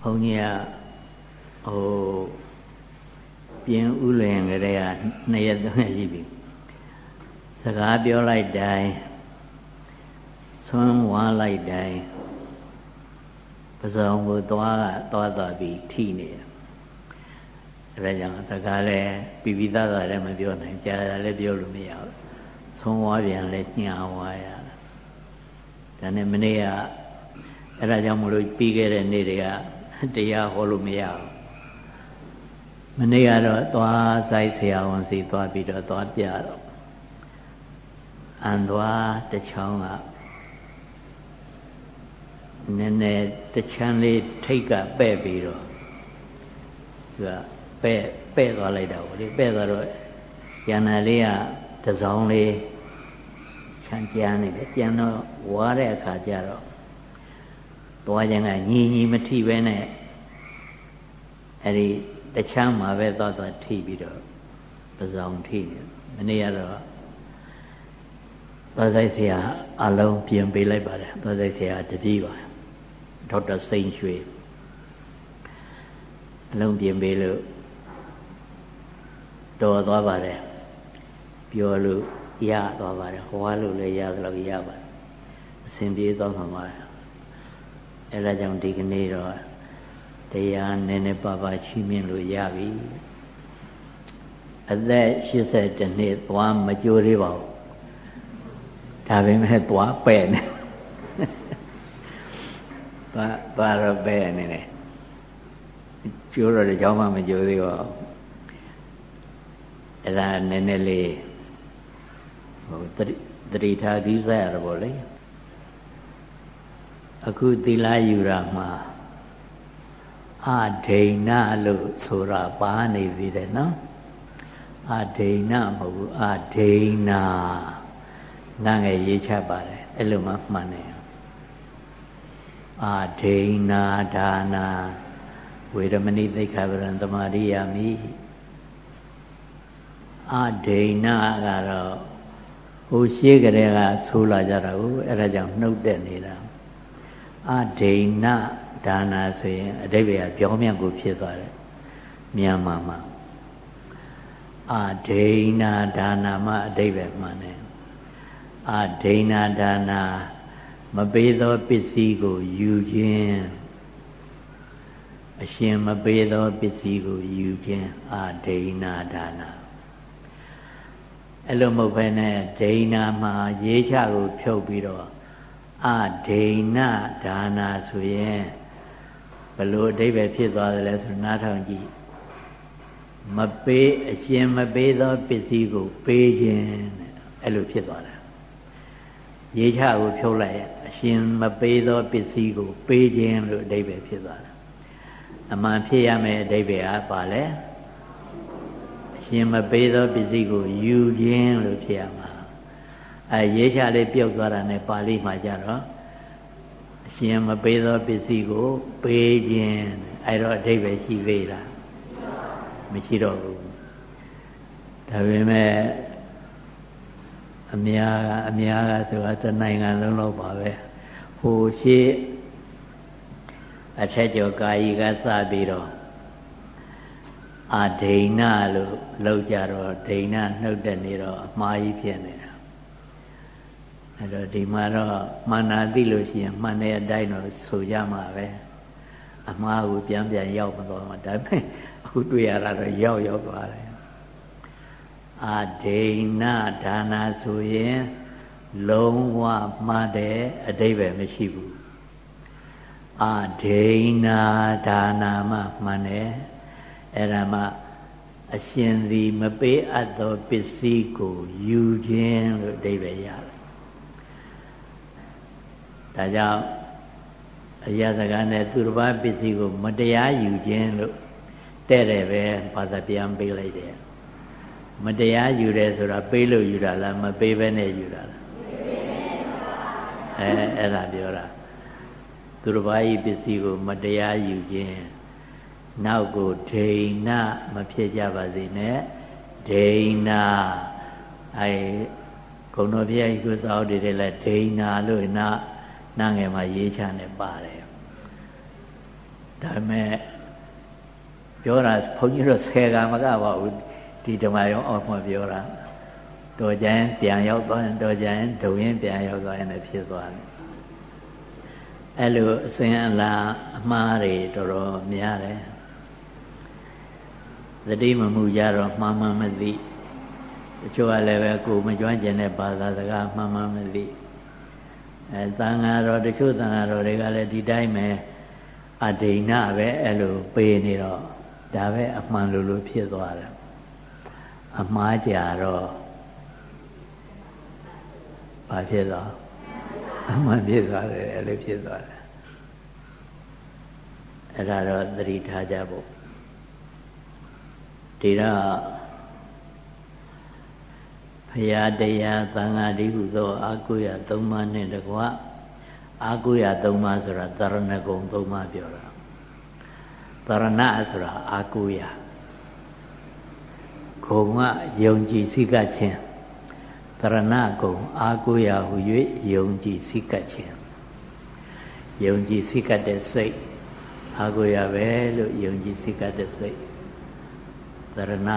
ဘုန်းကြီးကပြင်ဥလင်ကလေးက2 ရက် 3 ရက်ရှိပြီစကားပြောလိုက်တိုင်းဆွမ်းဝါလိုက်တိုင်းပဇောင်ကိုသွားပြီးထိနေတယ်အဲဒါကြောင့်စကားလည်းပြီးသားလည်းမပြောနိုင်ကြာလည်းပြောလို့မရဘူးဆွမ်းဝါပြန်လည်းညှာဝါရဒါနဲ့မနေ့ကအဲဒါကြောင့်မလို့ပြီးခဲ့တဲ့နေ့တွေကတရားဟောလို့မရဘူးမနေ့ကတော့သွားဆိုင်ဆရာဝန်စီသွားပြီးတော့သွားပြတော့အန်သွားတစ်ချောင်းကနည်းနည်းတချမ်းလေးထိတ်ကပဲ့ပြီးတော့သူကပဲ့သွားလိုက်တာပေါ့လေပဲ့သွားတော့ရန်နာလေးကတစောင်းလေးချမ်းကြမ်းနေတယ်ကြမ်းတော့ဝါတဲ့အခါကျတော့သွားခြင်းကညီမထိပဲနဲ့အဲ့ဒီတချမ်းမှာပဲသွားထိပြီးတော့ပဇောင်ထိနေမနေ့ကတော့သွားဆိုင်ဆရာအလုံးပြင်ပေးလိုက်ပါတယ်သွားဆိုင်ဆရာတပည့်ပါဒေါက်တာစိန်ရွှေအလုံးပြင်ပေးလို့တော်သွားပါတယ်ပြောလို့ရသွားပါတယ်ဟောလို့လည်းရသလိုရပါတယ်အစဉ်ပြေသွားမှာပါအဲဒါကြောင့်ဒီကနေ့တော့တရားနည်းနည်းပါးပါးချီးမြှင့်လို့ရပြီအသက်82နှစ်သွားမကြိုးသေးပါဘူးဒါပေမဲ့သွားပဲ့နေသွားတော့ပဲ့နေတယ်ကျိုးတော့ကြောင်းမှမကြိုးသေးပါဘူးအဲ့ဒါနည်းနည်းလေးသတိထားကြည့်စရတော့ဗောလေအခုသီလယူတာမှာအဒိဏလို့ဆိုတာပါနေပြီတဲ့နော်အဒိဏမဟုတ်ဘူးအဒိဏငါငယ်ရေးချပါတယ်အဲ့လိုမှမှန်တယ်အဒိဏဒါနာဝေရမဏိသိက္ခာပရံသမာရိယာမိအဒိဏကတော့ဟိုရှိကြတဲ့ကဆိုလာကြတာကိုအဲ့ဒါကြောင့်နှုတ်တက်နေတာအဒိဏဒါနာဆိုရင်အဓိပ္ပာယ်ကပြောင်းပြန်ကိုဖြစ်သွားတယ်မြန်မာမှာအဒိဏဒါနာမှအဓိပ္ပာယ်မှန်တယ်အဒိဏဒါနာမပေးသောပစ္စည်းကိုယူခြင်းအရှင်မပေးသောပစ္စည်းကိုယူခြင်းအဒိဏဒါနာအဲ့လိုမဟုတ်ဘဲနဲ့ဒိဏမှာရေးချကိုဖြုတ်ပြီးတော့အဒိဏဒါနာဆိုရင်ဘလို့အဓိပ္ပာယ်ဖြစ်သွားတယ်လဲဆိုနားထောင်ကြည့်မပေးအရှင်မပေးသောပစ္စည်းကိုပေးခြင်းအဲ့လိုဖြစ်သွားတယ်ရေးချကိုဖြုတ်လိုက်အရှင်မပေးသောပစ္စည်းကိုပေးခြင်းလို့အဓိပ္ပာယ်ဖြစ်သွားတယ်အမှန်ဖြစ်ရမယ့်အဓိပ္ပာယ်ကပါလဲအရှင်မပေးသောပစ္စည်းကိုယူခြင်းလို့ဖြစ်ရမှာရေးချလေးပြုတ်သွားတာနဲ့ပါဠိမှာကြတော့အရှင်မပေးသောပစ္စည်းကိုပေးခြင်းအဲ့တော့အဓိပ္ပာယ်ရှိသေးလားမရှိတော့ဘူးဒါပေမဲ့အများကဆိုတာတနိုင်ငံလုံးလောက်ပါပဲဟိုရှိအထက်ကျော်ကာယီကစပြီးတော့အဒိဏလို့လောက်ကြတော့ဒိဏနှုတ်တဲ့နေတော့အမှားကြီးဖြစ်နေတာအဲ့တော့ဒီမှာတော့မှန်တာသိလို့ရှိရင်မှန်တဲ့အတိုင်းတော့ဆိုကြမှာပဲအမှားကိုပြန်ရောက်မသွားမှာဒါပေမဲ့အခုတွေ့ရတာတော့ရောက်သွားတယ်အဒိဏဒါနာဆိုရင်လုံးဝမှားတဲ့အဓိပ္ပာယ်မရှိဘူးအဒိဏဒါနာမှမှန်တယ်အဲ့ဒါမှအရှင်သည်မပေးအပ်သောပစ္စည်းကိုယူခြင်းလို့အဓိပ္ပာယ်ရတယ်ဒါကြောင့်အရာစကားနဲ့သူတစ်ပါးပစ္စည်းကိုမတရားယူခြင်းလို့တဲ့တယ်ပဲဘာသာပြန်ပေးလိုက်တယ်မတရားယူတယ်ဆိုတာပေးလို့ယူတာလားမပေးဘဲနဲ့ယူတာလားအဲ့ဒါပြောတာသူတစ်ပါးဤပစ္စည်းကိုမတရားယူခြင်းနောက်ကိုဒိဏမဖြစ်ကြပါစေနဲ့ဒိဏဂုဏတော်ဘုရားကြီးကိုစောက်တွေလည်းဒိဏလို့နာငယ်မှာရေးချနေပါတယ်ဒဒါပေမဲ့ပြောတာဘုန်းကြီးတို့10 ကမကပါဘူးဒီဓမ္မရောအောက်မှာပြောတာတော်ကြရင်ပြန်ရောက်သွားရင်တော်ကြရင်ဒုံရင်ပြန်ရောက်သွားရင်လည်းဖြစ်သွားတယ်အဲ့လိုအစဉ်အလာအမှားတွေတော်တော်များတယ်သတိမမှုကြတော့မှန်မှန်မသိတချို့ကလည်းပဲကိုမကျွမ်းကျင်တဲ့ဘာသာစကားမှန်မှန်မသိသံဃာတော်တချို့သံဃာတော်တွေကလည်းဒီတိုင်းပဲအဒိဏပဲအဲ့လိုပေးနေတော့ဒါပဲအမှန်လို့ဖြစ်သွားတယ်အမှားကြတော့ဘာဖြစ်သွားအမှန်ဖြစ်သွားတယ်အဲ့လိုဖြစ်သွားတယ်အဲ့ဒါတော့သတိထားကြဖို့ဒီတော့ဘုရားတရားသံဃာတိဟုသောအာကုယ3ပါးနှင့်တကွအာကုယ3ပါးဆိုတာသရဏဂုံ3ပါးပြောတာသရဏဆိုတာအာကုယဂုံကယုံကြည်စိတ်ကခြင်းသရဏဂုံအာကုယဟု၍ယုံကြည်စိတ်ကခြင်းယုံကြည်စိတ်ကတဲ့စိတ်အာကုယပဲလို့ယုံကြည်စိတ်ကတဲ့စိတ်သရဏဂုံ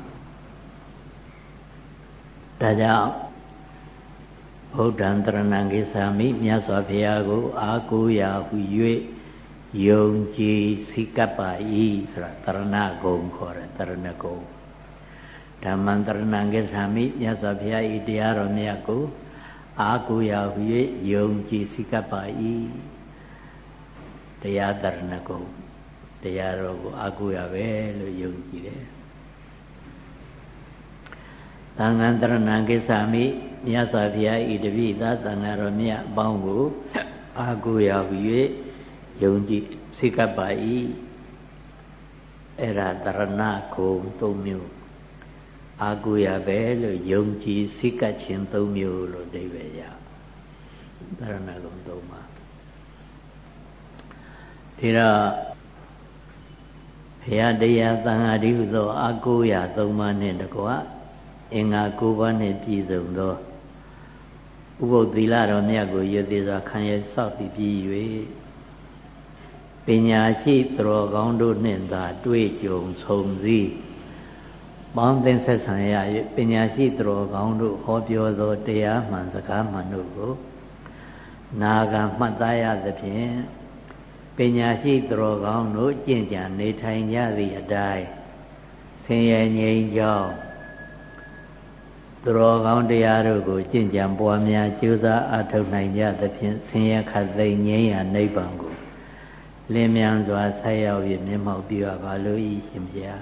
ဒါကြောင့်ဗုဒ္ဓံတရဏံကိသာမိမြတ်စွာဘုရားကိုအာကိုးရာဟု၍ယုံကြည်စိတ်ကပ်ပါ၏ဆိုတာတရဏဂုံခေါ်တယ်တရဏဂုံဓမ္မံတရဏံကိသာမိမြတ်စွာဘုရားဤတရားတော်မြတ်ကိုအာကိုးရာဟု၍ယုံကြည်စိတ်ကပ်ပါ၏တရားတရဏဂုံတရားတော်ကိုအာကိုးရပဲလို့ယုံကြည်တယ်သံဃာတရဏံကိသာမိမြတ်စွာဘုရားဤတပိသသံဃာတော်မြတ်အပေါင်းကိုအာကိုးရဟု၍ယုံကြည်စိတ်ကပ်ပါ၏အဲ့ဒါတရဏဂုံ3မျိုးအာကိုးရပဲလို့ယုံကြည်စိတ်ကပ်ခြင်း3မျိုးလို့အဓိပ္ပာယ်ရတရဏဂုံ3ပါးဒီတော့ဘုရားတရားသံဃာတိဟုသောအာကိုးရ3ပါးနှင့်တကွအင်္ဂါ9ပါးနှင့်ပြည့်စုံသောဥပုသ္သီလတော်မြတ်ကိုယသိစွာခံရဆောက်ပြီး၍ပညာရှိသူတော်ကောင်းတို့နှင့်သာတွေ့ကြုံဆုံစည်းပေါင်းသင်ဆက်ဆံရ၍ပညာရှိသူတော်ကောင်းတို့ဟောပြောသောတရားမှန်စကားမှန်တို့ကိုနာဂံမှတ်သားရသဖြင့်ပညာရှိသူတော်ကောင်းတို့ကျင့်ကြံနေထိုင်ကြသည့်အတိုင်းဆင်းရဲငြိမ်းချမ်းသူတော်ကောင်းတရားတို့ကိုကျင့်ကြံပွားများကြိုးစားအားထုတ်နိုင်ကြသဖြင့်ဆင်းရဲခတ်သိမ်းငြိမ်းရာနိဗ္ဗာန်ကိုလင်းမြန်စွာဆက်ရောက်၍မျက်မှောက်ပြုရပါလို့ဤရှင်ဘုရား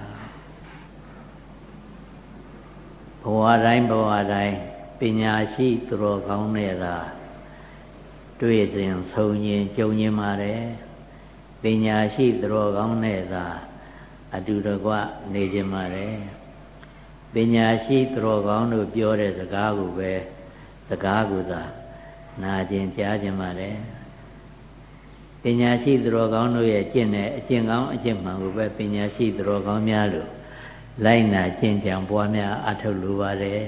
ဘဝတိုင်းပညာရှိသူတော်ကောင်းနဲ့သာတွေ့စဉ်ဆုံရင်ကြုံရင်ပါတယ်ပညာရှိသူတော်ကောင်းနဲ့သာအတူတကွနေခြင်းပါတယ်ပညာရှိသူတော်ကောင်းတို့ပြောတဲ့စကားကိုပဲစကားကိုသာနာခြင်းကြားခြင်းပါတယ်ပညာရှိသူတော်ကောင်းတို့ရဲ့ကျင့်တဲ့အကျင့်ကောင်းအကျင့်မှန်ကိုပဲပညာရှိသူတော်ကောင်းများလို့လိုက်နာကျင့်ကြံပွားများအထောက်လိုပါတယ်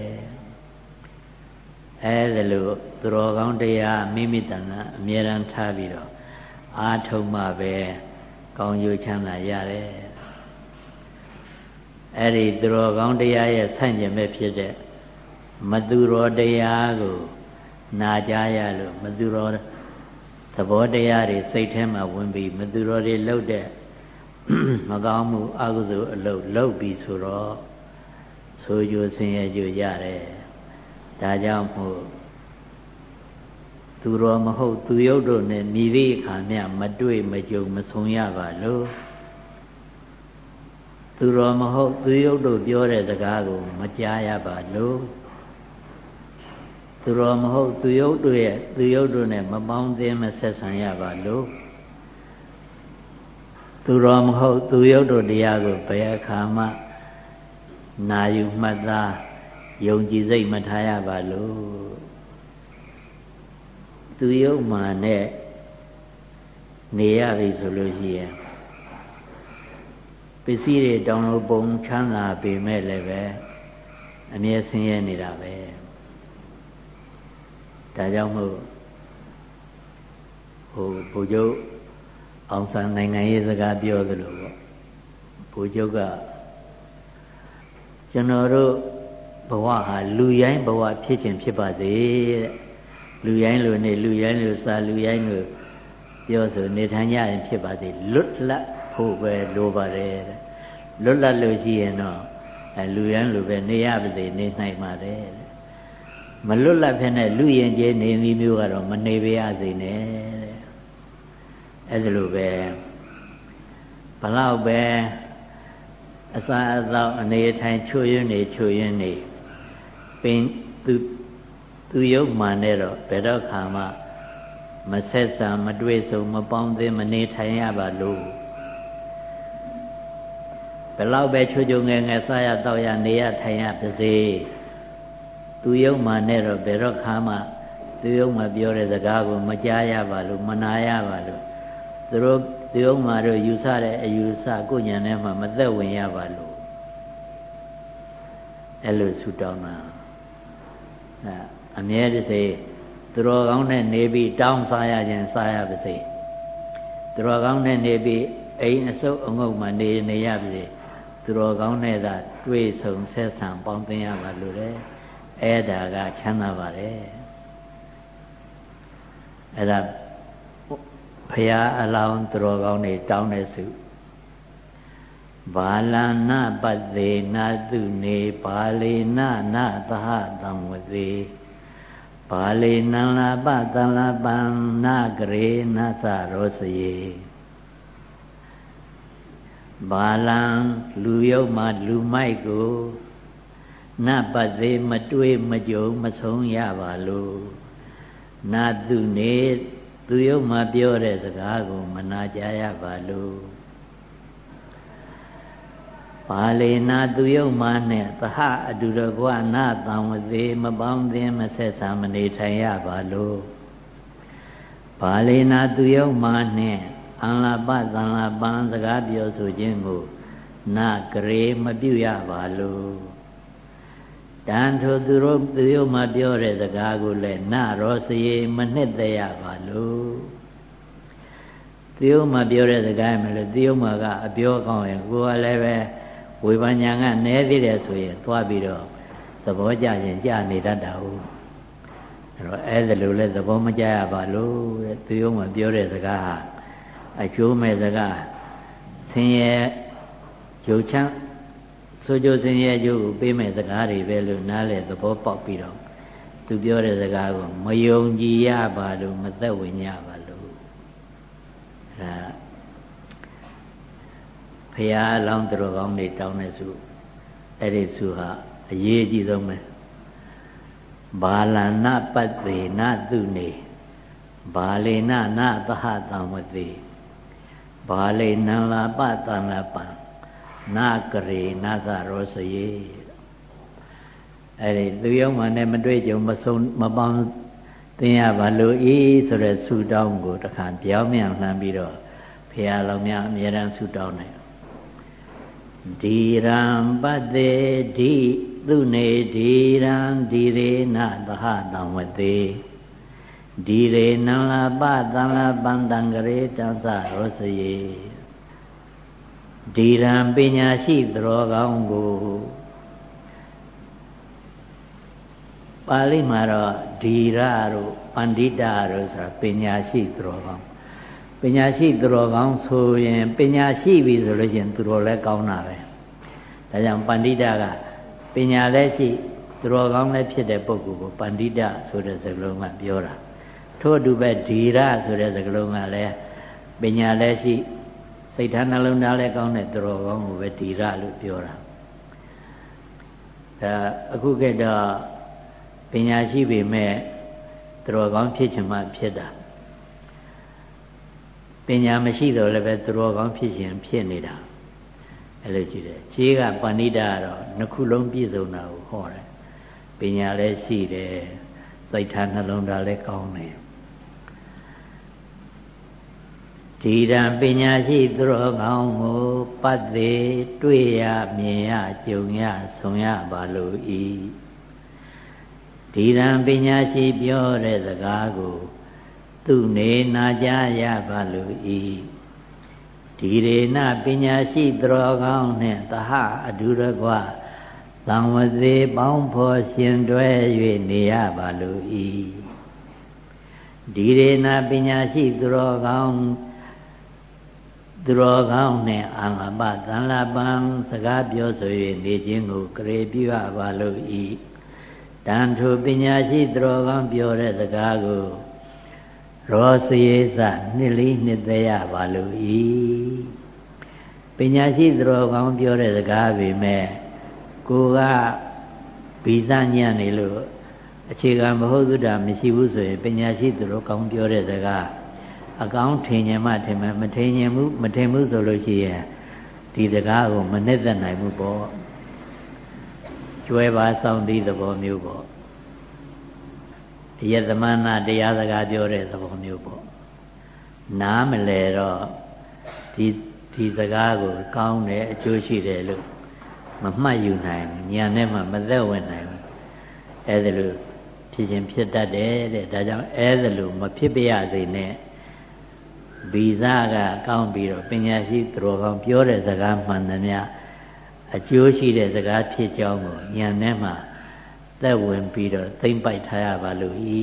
အဲဒါလို့သူတော်ကောင်းတရားမိမိတဏ္ဍအမြဲတမ်းထားပြီးတော့အာထုံမှပဲကောင်းကျိုးချမ်းသာရတယ်အဲ့ဒီသူတော်ကောင်းတရားရဲ့ဆန့်ကျင်ဘက်ဖြစ်တဲ့မသူတော်တရားကိုနာကြားရလို့မသူတော်သဘောတရားတွေစိတ်ထဲမှာဝင်ပြီးမသူတော်တွေလှုပ်တဲ့မကောင်းမှုအကုသိုလ်အလုပ်လုပ်ပြီးဆိုတော့ဆိုကြဆင်းရဲကြရတယ်ဒါကြောင့်မို့သူတော်မဟုတ်သူယုတ်တို့နဲ့မြည်သည့်အခါမျှမတွေ့မကြုံမဆုံရပါလို့သူတော်မဟုတ်သူယုတ်တို့ပြောတဲ့စကားကိုမကြားရပါလို့သူတော်မဟုတ်သူယုတ်တို့နဲ့မပေါင်းသင်းမဆက်ဆံရပါလို့သူတော်မဟုတ်သူယုတ်တို့တရားကိုဘယ်အခါမှနာယူမှတ်သားယုံကြည်စိတ်မထားရပါလို့သူယုတ်မှနဲ့နေရပြီဆိုလို့ရှိရင်ပစ္စည်းတွေတောင်းလို့ပုံချမ်းသာပေမဲ့လည်းပဲအမြဲဆင်းရဲနေတာပဲဒါကြောင့်မို့ဘုရားအောင်ဆန်းနိုင်ငံရေးစကားပြောသလိုပေါ့ဘုချုပ်ကကျွန်တော်တို့ဘဝဟာလူရိုင်းဘဝဖြစ်ခြင်းဖြစ်ပါစေတဲ့လူရိုင်းလိုနေလူရိုင်းလိုစားလူရိုင်းလိုပြောဆိုနေထိုင်ကြရင်ဖြစ်ပါစေလွတ်လပ်ဖို့ပဲလိုပါတယ်တဲ့လွတ်လပ်လို့ရှိရင်တော့လူရိုင်းလိုပဲနေရပါစေနေနိုင်ပါတယ်တဲ့မလွတ်လပ်ဖြစ်တဲ့လူရင်ကျေးနေနည်းမျိုးကတော့မနေပါရစေနဲ့တဲ့အဲ့ဒါလိုပဲဘလောက်ပဲအစာအသောက်အနေထိုင်ချို့ရင်းနေပင်သူယုတ်မှန်နဲ့တော့ဘယ်တော့ခါမှမဆက်ဆံမတွေ့ဆုံမပေါင်းသင်းမနေထိုင်ရပါလို့ဘယ်လောက်ပဲချိုးငယ်စားရတောက်ရနေရထိုင်ရပါစေသူယုတ်မှန်နဲ့တော့ဘယ်တော့ခါမှသူယုတ်မှပြောတဲ့စကားကိုမကြားရပါလို့မနာရပါလို့သူတို့သူယုတ်မှတို့ယူဆတဲ့အယူဆကိုဉာဏ်ထဲမှာမသက်ဝင်ရပါလို့အဲ့လိုဆူတောင်းတာအမြဲတစေသူတော်ကောင်းနဲ့နေပြီးတောင်းစားရခြင်းစားရပါစေသူတော်ကောင်းနဲ့နေပြီးအိမ်အစုပ်အငုပ်မှနေရပါစေသူတော်ကောင်းနဲ့သာတွေ့ဆုံဆက်ဆံပေါင်းသင်းရပါလို့လေအဲ့ဒါကချမ်းသာပါတယ်အဲ့ဒါဖရာအလောင်းသူတော်ကောင်းတွေတောင်းတဲ့စုဘာလနပတ္တေနာတုနေဘာလေနနာသဟတံဝသေဘာလေနံလာပတံလာပံနာဂရေနသရောစယေဘာလံလူယုတ်မှလူမိုက်ကိုနပတ္တေမတွေးမကြုံမဆုံးရပါလို့နာတုနေသူယုတ်မှပြောတဲ့စကားကိုမနာကြရပါလို့ပါလေနာသူယုတ်မှနဲ့သဟအတူတကွနာတံဝသေးမပေါင်းသင်းမဆက်ဆံမနေထိုင်ရပါလို့ပါလေနာသူယုတ်မှနဲ့အံလာပသံလာပံစကားပြောဆိုခြင်းကိုနာဂရေမပြုရပါလို့တန်ထိုသူတို့သူယုတ်မှပြောတဲ့စကားကိုလည်းနရောစရေမနှစ်သက်ရပါလို့သူယုတ်မှပြောတဲ့စကားမလို့သူယုတ်မှကအပြောကောင်းရင်ကိုယ်ကလည်းပဲဝေဘာညာကနည်းသေးတယ်ဆိုရင်သွားပြီးတော့သဘောကျရင်ကြာနေတတ်တာဟုတ်အဲ့တော့အဲ့ဒါလိုလဲသဘောမကျရပါလို့တဲ့သူယုံမှပြောတဲ့စကားဟာအကျိုးမဲ့စကားဆင်းရဲဂျုံချမ်းဆိုကြဆင်းရဲဂျုံကိုပေးမဲ့စကားတွေပဲလို့နားလဲသဘောပေါက်ပြီးတော့သူပြောတဲ့စကားကိုမယုံကြည်ရပါလို့မသက်ဝင်ရပါလို့အဲ့ဒါဖရာအလောင်းသူတော်ကောင်းတွေတောင်းတဲ့စုအဲ့ဒီစုဟာအရေးအကြီးဆုံးပဲဘာလနပတ္တေနတုနေဘာလေနနာသဟတံဝတိဘာလေနံလာပတံလာပံနာဂရေနသရောစယေအဲ့ဒီသူယုံမှနဲ့မတွေ့ကြုံမဆုံးမပေါင်းသင်ရပါလို့ဤဆိုတဲ့ဆုတောင်းကိုတခါပြောင်းမြန်လှမ်းပြီးတော့ဖရာလောင်းများအမြဲတမ်းဆုတောင်းတယ်ဒီရံပတ္တေဒီသူနေဒီရံဒီရေနသဟတံဝတိဒီရေနံလာပသံလာပန္တံဂရေတသရောစယေဒီရံပညာရှိသူတော်ကောင်းကိုပါဠိမှာတော့ဒီရတို့ပန္တိတတို့ဆိုတာပညာရှိသူတော်ကောင်းပညာရှိသူတော်ကောင်းဆိုရင်ပညာရှိပြီဆိုလို့ရှိရင်သူတော်လည်းကောင်းတာပဲဒါကြောင့်ပန္တိတကပညာလည်းရှိသူတော်ကောင်းလည်းဖြစ်တဲ့ပုဂ္ဂိုလ်ကိုပန္တိတဆိုတဲ့စကားလုံးကပြောတာထို့အတူပဲဒီရဆိုတဲ့စကားလုံးကလည်းပညာလည်းရှိစိတ်ထားနှလုံးသားလည်းကောင်းတဲ့သူတော်ကောင်းကိုပဲဒီရလို့ပြောတာဒါအခုခေတ်တော့ပညာရှိပေမဲ့သူတော်ကောင်းဖြစ်ချင်မှဖြစ်တာပညာမရှိတော့လည်းပဲသူတော်ကောင်းဖြစ်ရင်ဖြစ်နေတာအဲ့လိုကြည့်တယ်ခြေကပဏိတာကတော့နှစ်ခုလုံးပြည့်စုံတာကိုဟောတယ်ပညာလည်းရှိတယ်စိတ်ထားနှလုံးသားလည်းကောင်းတယ်ဒီတံပညာရှိသူတော်ကောင်းကိုပတ်သေးတွေ့ရမြင်ရကြုံရဆုံရပါလို့ဤဒီတံပညာရှိပြောတဲ့စကားကိုသူနေနာကြရပါလို့ဤဒီရေနပညာရှိသူတော်ကောင်းနှင့်သဟအတူတကွသံဝစေပေါင်းဖော်ရှင်တွဲ၍နေရပါလို၏ဒီရေနပညာရှိသူတော်ကောင်းနှင့်အာငပသံလပံစကားပြောဆို၍နေခြင်းကိုကရေပြုရပါလို၏တန်ထိုပညာရှိသူတော်ကောင်းပြောတဲ့စကားကိုရောစရေစနှစ်လေးနှစ်သက်ရပါလို၏ပညာရှိသူတော်ကောင်းပြောတဲ့စကားပေမဲ့ကိုကဗီဇညံ့နေလို့အခြေခံမဟုတ်သုဒ္ဓမရှိဘူးဆိုရင်ပညာရှိသူတော်ကောင်းပြောတဲ့စကားအကောင်းထင်ញမှထင်မယ်မထင်ဘူးဆိုလို့ရှိရင်ဒီစကားကိုမနှစ်သက်နိုင်ဘူးပေါ့ကျွဲပါဆောင်သည့်သဘောမျိုးပေါ့ယသမနာတရားစကားပြောတဲ့သဘောမျိုးပေါ့နားမလဲတော့ဒီစကားကိုကောင်းတယ်အကျိုးရှိတယ်လို့မမှတ်ယူနိုင်ဘူးဉာဏ်နဲ့မှမသက်ဝင်နိုင်ဘူးအဲ့ဒါလို့ဖြစ်ခြင်းဖြစ်တတ်တယ်တဲ့ဒါကြောင့်အဲ့ဒါလို့မဖြစ်ပြရစေနဲ့ဗီဇကကောင်းပြီးတော့ပညာရှိသူတော်ကောင်းပြောတဲ့စကားမှန်သမျှအကျိုးရှိတဲ့စကားဖြစ်ကြောင်းကိုဉာဏ်နဲ့မှသက်ဝင်ပြီးတော့သိမ့်ပိုက်ထားရပါလို့ဤ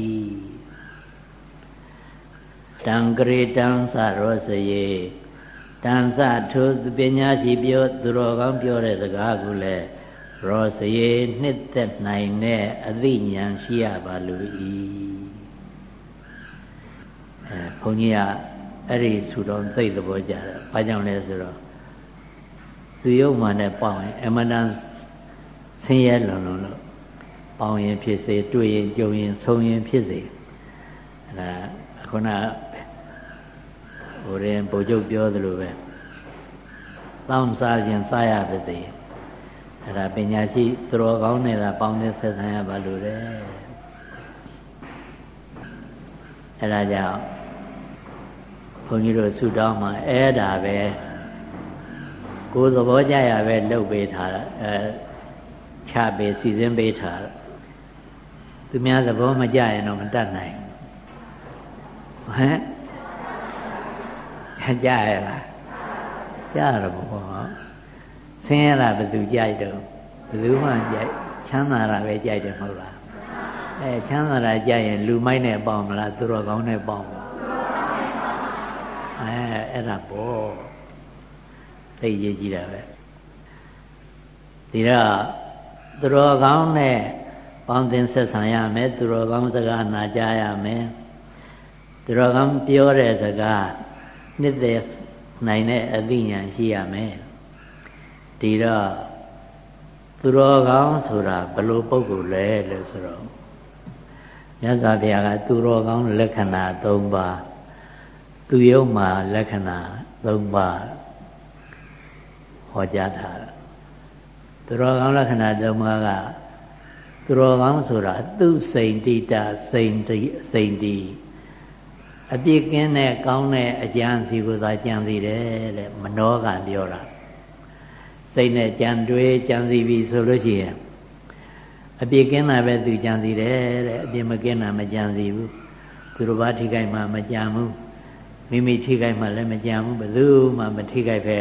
တံဂရေတံသရောစယေတန်စထိုပညာရှိပြောသူတော်ကောင်းပြောတဲ့စကားကိုလည်းရောစယေနှစ်သက်နိုင်တဲ့အသိဉာဏ်ရှိရပါလို့ဤဘုန်းကြီးကအဲ့ဒီဆူတော်သိသဘောကြတယ်ဘာကြောင့်လဲဆိုတော့သူယုံမှနဲ့ပေါင်းရင်အမှန်တန်ဆင်းရဲလွန်လို့ပေါင်းရင်ဖြစ်စေတွေ့ရင်ကြုံရင်ဆုံရင်ဖြစ်စေအဲ့ဒါခုနဟိုရင်ဘုချုပ်ပြောသလိုပဲတောင်းစားခြင်းစားရပါစေအဲ့ဒါပညာရှိသူတော်ကောင်းနဲ့သာပေါင်းတဲ့ဆက်ဆံရပါလို့တဲ့အဲ့ဒါကြောင့်ဘုန်းကြီးတို့ဆုတောင်းမှာအဲ့ဒါပဲကိုယ်သဘောကြရပဲလှုပ်ပေးထားတာချပေးစီစဉ်ပေးထားတာသူများသဘောမကြရင်တော့မတတ်နိုင်ဟမ်ကြရလားကြရတော့ဆင်းရဲတာဘယ်သူကြိုက်တော့ဘယ်သူမှကြိုက်ချမ်းသာတာပဲကြိုက်တယ်မဟုတ်လားချမ်းသာတာကြိုက်ရင်လူမိုက်နဲ့ပေါင်းမလားသူတော်ကောင်းနဲ့ပေါင်းမလားအဲ့ဒါပေါ့သိရေးကြည့်တာပဲဒီတော့သူတော်ကောင်းနဲ့ပေါင်းသင်ဆက်ဆံရမယ်သူတော်ကောင်းစကားနာကြားရမယ်သူတော်ကောင်းပြောတဲ့စကားနှစ်သက်နိုင်တဲ့အသိဉာဏ်ရှိရမယ်ဒီတော့သူတော်ကောင်းဆိုတာဘယ်လိုပုဂ္ဂိုလ်လဲလို့ဆိုတော့မြတ်စွာဘုရားကသူတော်ကောင်းလက္ခဏာ၃ပါးသူယုံမှာလက္ခဏာ၃ပါးဟောကြားထားတာသူတော်ကောင်းလက္ခဏာ၃ပါးကသူတော်ကောင်းဆိုတာသူစိန်တိတစိန်တိအပြစ်ကင်းတဲ့ကောင်းတဲ့အကျင့်စီကိုသာကြံစီတယ်တဲ့မနောကပြောတာစိတ်နဲ့ကြံတွေးကြံစီပြီဆိုလို့ရှိရင်အပြစ်ကင်းတာပဲသူကြံစီတယ်တဲ့အပြစ်မကင်းတာမကြံစီဘူးသူတို့ဘာထိခိုက်မှမကြံဘူးမိမိထိခိုက်မှလည်းမကြံဘူးဘယ်သူမှမထိခိုက်ပဲ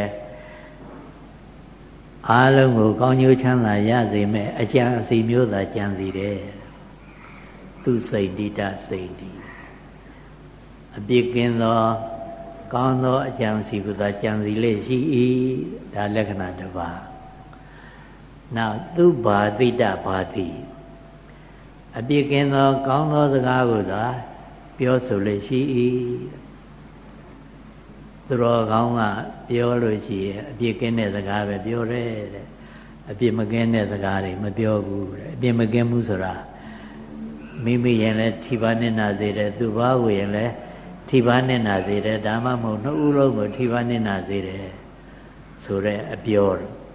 အားလုံးကိုကောင်းကျိုးချမ်းသာရစေမဲ့အကျံအစီမျိုးသာကြံစီတယ်သူစိတ်တိတစိတ်တိအပြစ်ကင်းသောကောင်းသောအကျံစီကိုသာကြံစီလေရှိ၏ဒါလက္ခဏာတစ်ပါးနောက်သူဘာတိတဘာတိအပြစ်ကင်းသောကောင်းသောစကားကိုသာပြောဆိုလေရှိ၏သူတော်ကောင်းကပြောလို့ရှိရင်အပြစ်ကင်းတဲ့စကားပဲပြောတယ်တဲ့အပြစ်မကင်းတဲ့စကားတွေမပြောဘူးတဲ့အပြစ်မကင်းဘူးဆိုတာမိမိရင်လည်းထိပါနေနာစေတယ်သူဘာကိုရင်လည်းထိပါနေနာစေတယ်ဒါမှမဟုတ်နှစ်ဦးလုံးကိုထိပါနေနာစေတယ်ဆိုတဲ့အပြော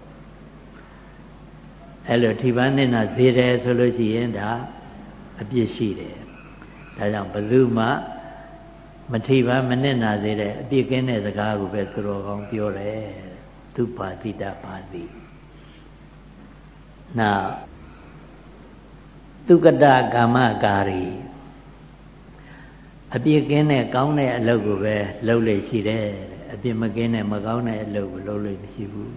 အဲ့လိုထိပါနေနာစေတယ်ဆိုလို့ရှိရင်ဒါအပြစ်ရှိတယ်ဒါကြောင့်ဘယ်သူမှမထိပါမနစ်နာစေတဲ့အပြစ်ကင်းတဲ့စကားကိုပဲသူတော်ကောင်းပြောတယ်သူပါတိတပါတိနောက်သူကတကာမကာရီအပြစ်ကင်းတဲ့ကောင်းတဲ့အလုပ်ကိုပဲလုပ်လို့ရှိတယ်အပြစ်မကင်းတဲ့မကောင်းတဲ့အလုပ်ကိုလုပ်လို့မရှိဘူး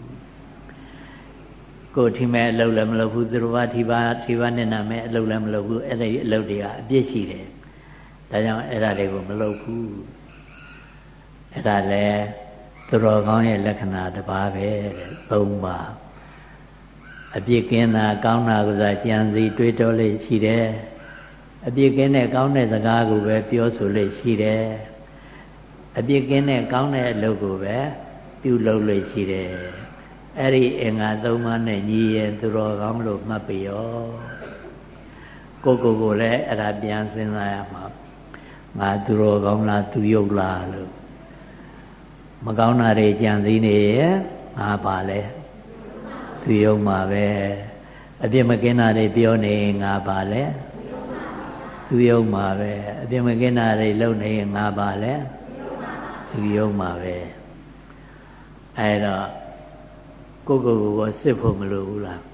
ကိုယ်ထိမဲ့အလုပ်လည်းမလုပ်ဘူးသူတော်ဘာထိပါနဲ့နာမဲ့အလုပ်လည်းမလုပ်ဘူးအဲ့ဒီအလုပ်တွေကအပြစ်ရှိတယ်ဒါကြောင့်အဲ့ဒါတွေကိုမလုပ်ဘူးအဲ့ဒါလည်းသူတော်ကောင်းရဲ့လက္ခဏာတစ်ပါးပဲတဲ့၃ပါးအပြစ်ကင်းတာကောင်းတာကစားကြံစီတွေးတောလေးရှိတယ်အပြစ်ကင်းတဲ့ကောင်းတဲ့စကားကိုပဲပြောဆိုလေးရှိတယ်အပြစ်ကင်းတဲ့ကောင်းတဲ့အလုပ်ကိုပဲပြုလုပ်လေးရှိတယ်အဲ့ဒီအင်္ဂါ၃ပါးနဲ့ညီရင်သူတော်ကောင်းလို့မှတ်ပြီရောကိုလည်းအဲ့ဒါပြန်စဉ်းစားရမှာငါသူတော်ကောင်းလားသူယုတ်လားလို့မကောင်းတာတွေကြံစည်နေရဲ့ငါပါလဲသူယုတ်မှာပဲအပြစ်မကင်းတာတွေပြောနေငါပါလဲသူယုတ်မှာပဲအပြစ်မကင်းတာတွေလုပ်နေငါပါလဲသူယုတ်မှာပဲအဲ့တော့ကိုစစ်ဖို့မလိုဘူးလား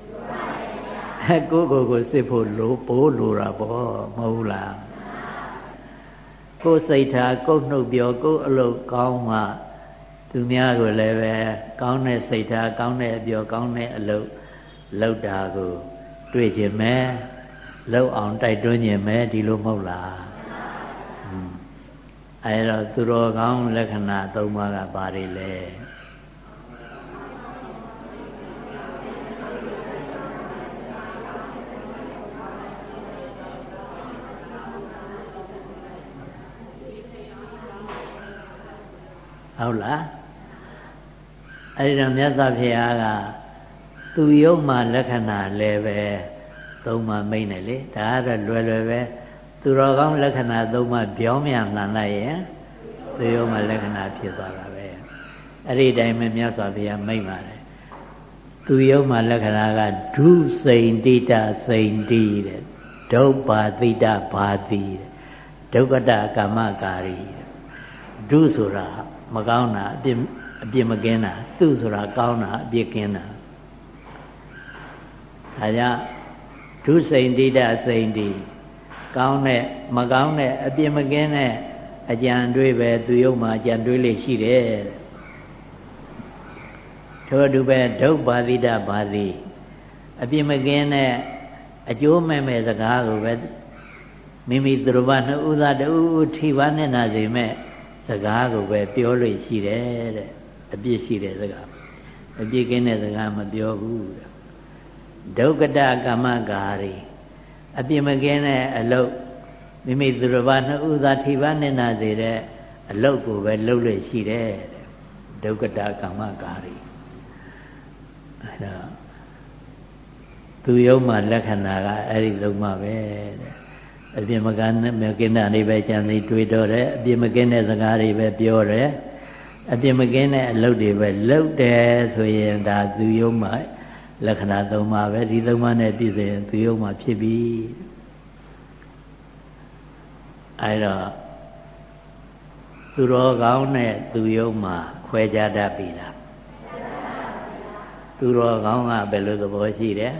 ကိုစစ်ဖို့လိုတာပေါ့မဟုတ်လားကိုစိတ်ထားကိုနှုတ်ပြောကိုအလုပ်ကောင်းမှသူများကိုလည်းပဲကောင်းတဲ့စိတ်ထားကောင်းတဲ့အပြောကောင်းတဲ့အလုပ်လုပ်တာကိုတွေ့ခြင်းပဲလုပ်အောင်တိုက်တွန်းခြင်းပဲဒီလိုမဟုတ်လားအဲ့တော့သူတော်ကောင်းလက္ခဏာ၃ပါးကဘာတွေလဲဟုတ်လားအဲ့ဒီတော့မြတ်စွာဘုရားကသူယုတ်မှလက္ခဏာလည်းပဲ၃ပါးမိတ်နေလေဒါကတော့လွယ်ပဲသူတော်ကောင်းလက္ခဏာ၃ပါးပြောင်းမြန်လှန်လိုက်ရင်သူယုတ်မှလက္ခဏာဖြစ်သွားတာပဲအဲ့ဒီတိုင်းပဲမြတ်စွာဘုရားမိတ်ပါတယ်သူယုတ်မှလက္ခဏာကဒုစိန်တိတစိန်တိတဲ့ဒုပါတိတဘာတိတဲ့ဒုက္ကတကာမကာရီဒုဆိုတာမကောင်းတာအပြစ်မကင်းတာသူဆိုတာကောင်းတာအပြစ်ကင်းတာဒါကြောင့်ဒုစိန်တိတစိန်တိကောင်းတဲ့မကောင်းတဲ့အပြစ်မကင်းတဲ့အကြံတွေးပဲသူယုံမှာအကြံတွေးလေးရှိတယ်ထို့အတူပဲဒုပါတိတဘာတိအပြစ်မကင်းတဲ့အကျိုးမဲ့စကားကိုပဲမိမိသူတော်ဘာနှစ်ဦးသားတူထိပါနဲ့နာစေမဲ့စကားကိုပဲပြောလို့ရှိတယ်တဲ့အပြစ်ရှိတဲ့စကားအပြစ်ကင်းတဲ့စကားမပြောဘူးတဲ့ဒုက္ကတကာမကာရီအပြစ်မကင်းတဲ့အလုပ်မိမိသူတော်ဘာနှစ်ဦးသာထိပါနဲ့နာစေတဲ့အလုပ်ကိုပဲလုပ်လို့ရှိတယ်တဲ့ဒုက္ကတကာမကာရီအဲ့တော့သူယုံမှလက္ခဏာကအဲ့ဒီလုံးမှပဲတဲ့အပြစ်မကင်းတဲ့နေပဲကြံစီတွေးတော့တယ်အပြစ်မကင်းတဲ့စကားတွေပဲပြောတယ်အပြစ်မကင်းတဲ့အလုပ်တွေပဲလုပ်တယ်ဆိုရင်ဒါသူယုံမှလက္ခဏာ၃ပါးပဲဒီ၃ပါးနဲ့ပြည့်စုံရင်သူယုံမှဖြစ်ပြီအဲ့တော့သူတော်ကောင်းနဲ့သူယုံမှခွဲခြားတတ်ပြီလားသူတော်ကောင်းကဘယ်လိုသဘောရှိတယ်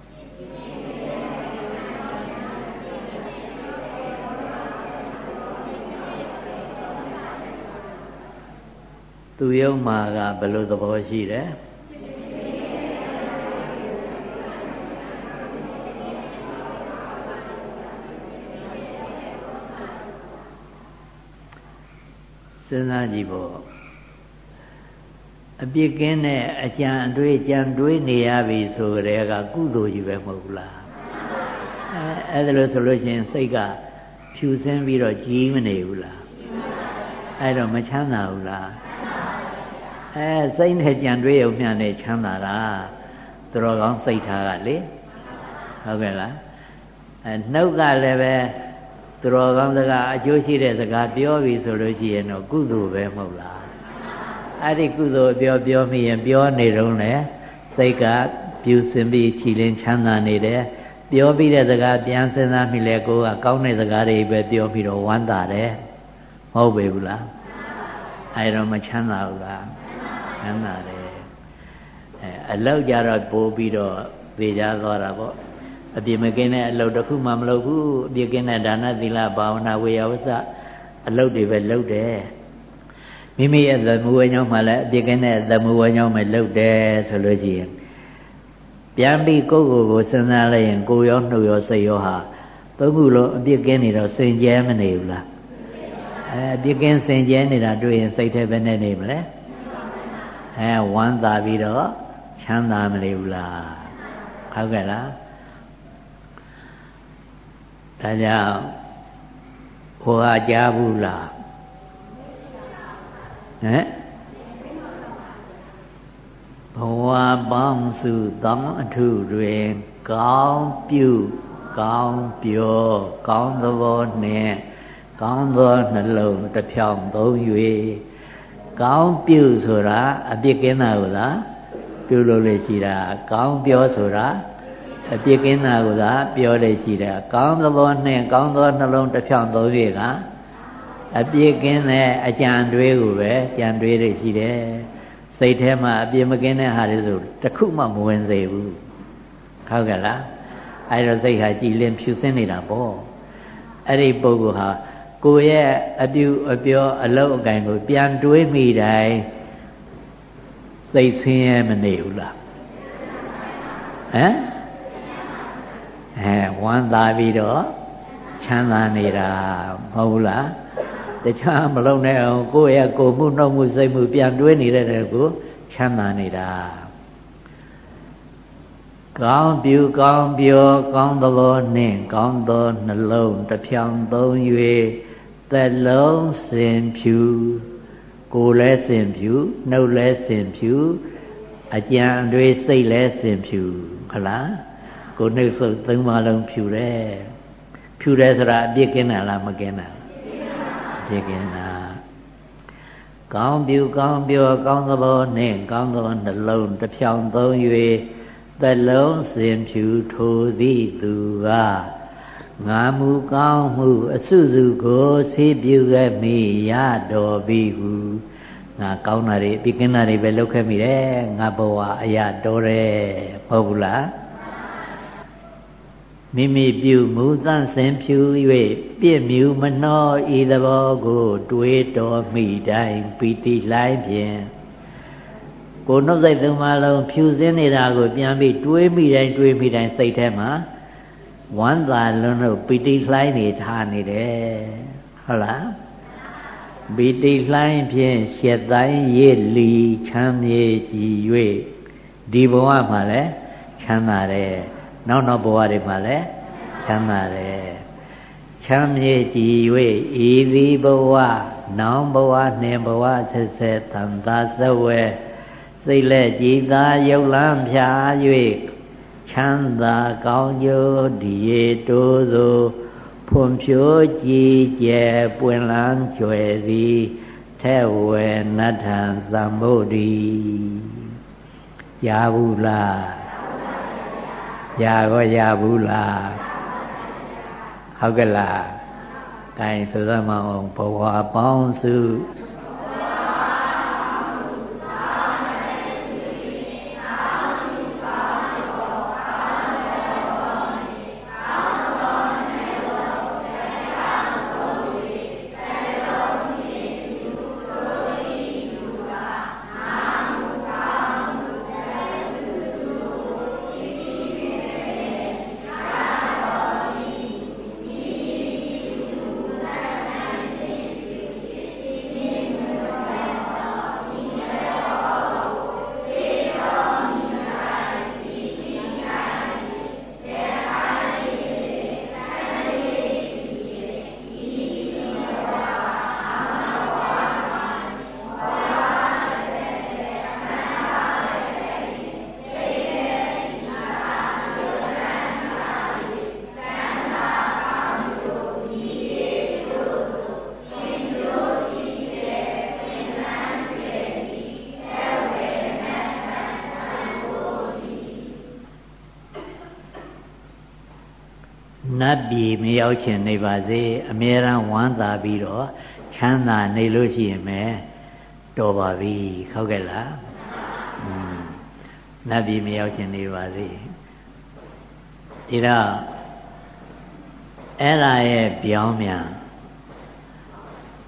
သူယုံမှာကဘယ်လိုသဘောရှိတယ်စဉ်းစားကြည့်ပေါ့အပြစ်ကင်းတဲ့အကြံအတွေးနေရပြီဆိုကြတဲ့ကကုသိုလ်ကြီးပဲမဟုတ်ဘူးလားအဲ့ဒါလို့ဆိုလို့ရှိရင်စိတ်ကဖြူစင်းပြီးတော့ကြီးမနေဘူးလားအဲ့တော့မချမ်းသာဘူးလားစိတ်နဲ့ကြံတွေးရုံမျှနဲ့ချမ်းသာတာသူတော်ကောင်းစိတ်ထားကလေဟုတ်ကဲ့လားနှုတ်ကလည်းပဲသူတော်ကောင်းစကားအကျိုးရှိတဲ့စကားပြောပြီဆိုလို့ရှိရင်တော့ကုသိုလ်ပဲမဟုတ်လားအဲ့ဒီကုသိုလ်ပြောမိရင်ပြောနေတော့လေစိတ်ကပြူစင်ပြီးချီလင်းချမ်းသာနေတယ်ပြောပြီးတဲ့စကားပြန်စဉ်းစားမိလဲကိုကကောင်းတဲ့စကားတွေပဲပြောပြီးတော့ဝမ်းသာတယ်မဟုတ်ပေဘူးလားအဲ့တော့မချမ်းသာဘူးလားချမ်းသာတယ်အလောက်ကြတော့ပို့ပြီးတော့သိကြသွားတာပေါ့အပြစ်မကင်းတဲ့အလုပ်တစ်ခုမှမလုပ်ဘူးအပြစ်ကင်းတဲ့ဒါနသီလဘာဝနာဝေယဝစ္စအလုပ်တွေပဲလုပ်တယ်မိမိရဲ့သမူဝဲကြောင့်မှလည်းအပြစ်ကင်းတဲ့သမူဝဲကြောင့်ပဲလုပ်တယ်ဆိုလို့ရှိရင်ပြန်ပြီးကိုယ်ကိုစဉ်းစားလိုက်ရင်ကိုယ်ရောနှုတ်ရောစိတ်ရောဟာသုံးခုလုံးအပြစ်ကင်းနေတော့စင်ကြဲမနေဘူးလားအပြစ်ကင်းစင်ကြဲနေတာတွေ့ရင်စိတ်ထဲပဲနဲ့နေမလဲဝမ်းသာပြီးတော့ချမ်းသာမနေဘူးလားဟုတ်ကဲ့လားဒါကြောင့်ဟိုဟာကြားဘူးလားဘဝပေါင်းစုသောအထုတွင်ကောင်းပြုကောင်းပြောကောင်းသဘောနှင့်ကောင်းသောနှလုံးတစ်ဖြောင်းသုံး၍ကောင်းပြုဆိုတာအပြစ်ကင်းတာကိုလားပြုလို့လေရှိတာကောင်းပြောဆိုတာအပြစ်ကင်းတာကိုလားပြောလေရှိတာကောင်းသဘောနှင့်ကောင်းသောနှလုံးတစ်ဖြောင်းသုံး၍ကအပြစ်ကင်းတဲ့အကြံတွေးကိုပဲကြံတွေးလေရှိတယ်စိတ်ထဲမှာအပြစ်မကင်းတဲ့ဟာတွေဆိုတခုမှမဝင်စေဘူးဟုတ်ကဲ့လားအဲ့တော့စိတ်ဟာကြည်လင်ဖြူစင်းနေတာပေါ့အဲ့ဒီပုဂ္ဂိုလ်ဟာကိုယ့်ရဲ့အပြုအပြောအလုပ်အကံကိုပြန်တွေးမိတိုင်းစိတ်ဆင်းရဲမနေဘူးလားဝမ်းသာပြီးတော့ချမ်းသာနေတာမဟုတ်ဘူးလားတခြားမလုံးနဲ့အောင်ကိုယ့်ရဲ့ကိုယ်မှုနှုတ်မှုစိတ်မှုပြန်တွေးနေတဲ့ကိုချမ်းသာနေတာကောင်းပြုကောင်းပြောကောင်းသဘောနှင့်ကောင်းသောနှလုံးတစ်ဖြောင်းသုံး၍သက်လုံးစင်ဖြူကိုယ်လည်းစင်ဖြူနှုတ်လည်းစင်ဖြူအကြံတွေစိတ်လည်းစင်ဖြူဟုတ်လားကိုယ်နှုတ်ဆုပ်သုံးပါလုံးဖြူတယ်ဆိုတာအပြစ်ကင်းတာလားမကင်းတာအပြစ်ကင်းတာကောင်းပြုကောင်းပြောကောင်းသဘောနှင့်ကောင်းသောနှလုံးတစ်ဖြောင်းသုံး၍သက်လုံးစင်ဖြူထိုသည်သူကငါမူကောင်းမှုအစုစုကိုဆေးပြုခဲ့မိရတော်ပြီဟုငါကောင်းတာတွေပြကင်းတာတွေပဲလုပ်ခဲ့မိတယ်ငါဘဝအရာတော်တယ်မဟုတ်ဘူးလားမိမိပြုမူသန့်စင်ဖြူ၍ပြည့်မြူမနှောဤသဘောကိုတွေးတော်မိတိုင်းပီတိလှိုင်းဖြင့်ကိုယ်နှုတ်စိတ်သုံးပါးလုံးဖြူစင်းနေတာကိုပြန်ပြီးတွေးမိတိုင်းစိတ်ထဲမှာဝမ်းသာလွန်းလို့ပီတိလှိုင်းနေထားနေတယ်ဟုတ်လားပီတိလှိုင်းဖြင့်ရှက်တိုင်းရစ်လီချမ်းမြေကြည်၍ဒီဘဝမှာလည်းချမ်းသာတယ်နောက်ဘဝတွေမှာလည်းချမ်းသာတယ်ချမ်းမြေကြည်၍ဤသည်ဘဝနောင်ဘဝနှင့်ဘဝဆက်ဆက်သံသာစဝဲစိတ်လက်ကြည်သာရုပ်လန်းဖြာ၍ချမ်းသာကောင်းကျိုးဒီရေတိုးသို့ဖွံ့ဖြိုးကြည်ကျယ်ပွင့်လန်းကြွယ်သည်ထဲဝယ်နတ္ထံသံဗုဒ္ဓီရဘူးလားရဘူးလားဟုတ်ကဲ့လားဒါရင်ဆိုသမအောင်ဘဝပေါင်းစုနတ်ပြည်မရောက်ချင်နေပါစေအမြဲတမ်းဝမ်းသာပြီးတော့ချမ်းသာနေလို့ရှိရင်ပဲတော်ပါပြီဟုတ်ကဲ့လားနတ်ပြည်မရောက်ချင်နေပါစေဒီတော့အဲ့ဒါရဲ့ပြောင်းမြန်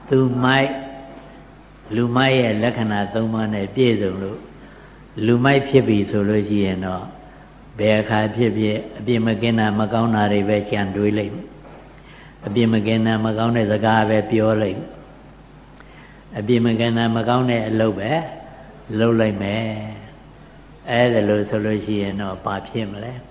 သူမိုက်လူမိုက်ရဲ့လက္ခဏာ၃ပါးနဲ့ပြည့်စုံလို့လူမိုက်ဖြစ်ပြီဆိုလို့ရှိရင်တော့ဘယ်အခါဖြစ်ဖြစ်အပြစ်မကင်းတာမကောင်းတာတွေပဲကြံတွေးလိုက်မယ်အပြစ်မကင်းတာမကောင်းတဲ့စကားပဲပြောလိုက်မယ်အပြစ်မကင်းတာမကောင်းတဲ့အလုပ်ပဲလုပ်လိုက်မယ်အဲ့ဒါလို့ဆိုလို့ရှိရင်တော့ဘာဖြစ်မလဲ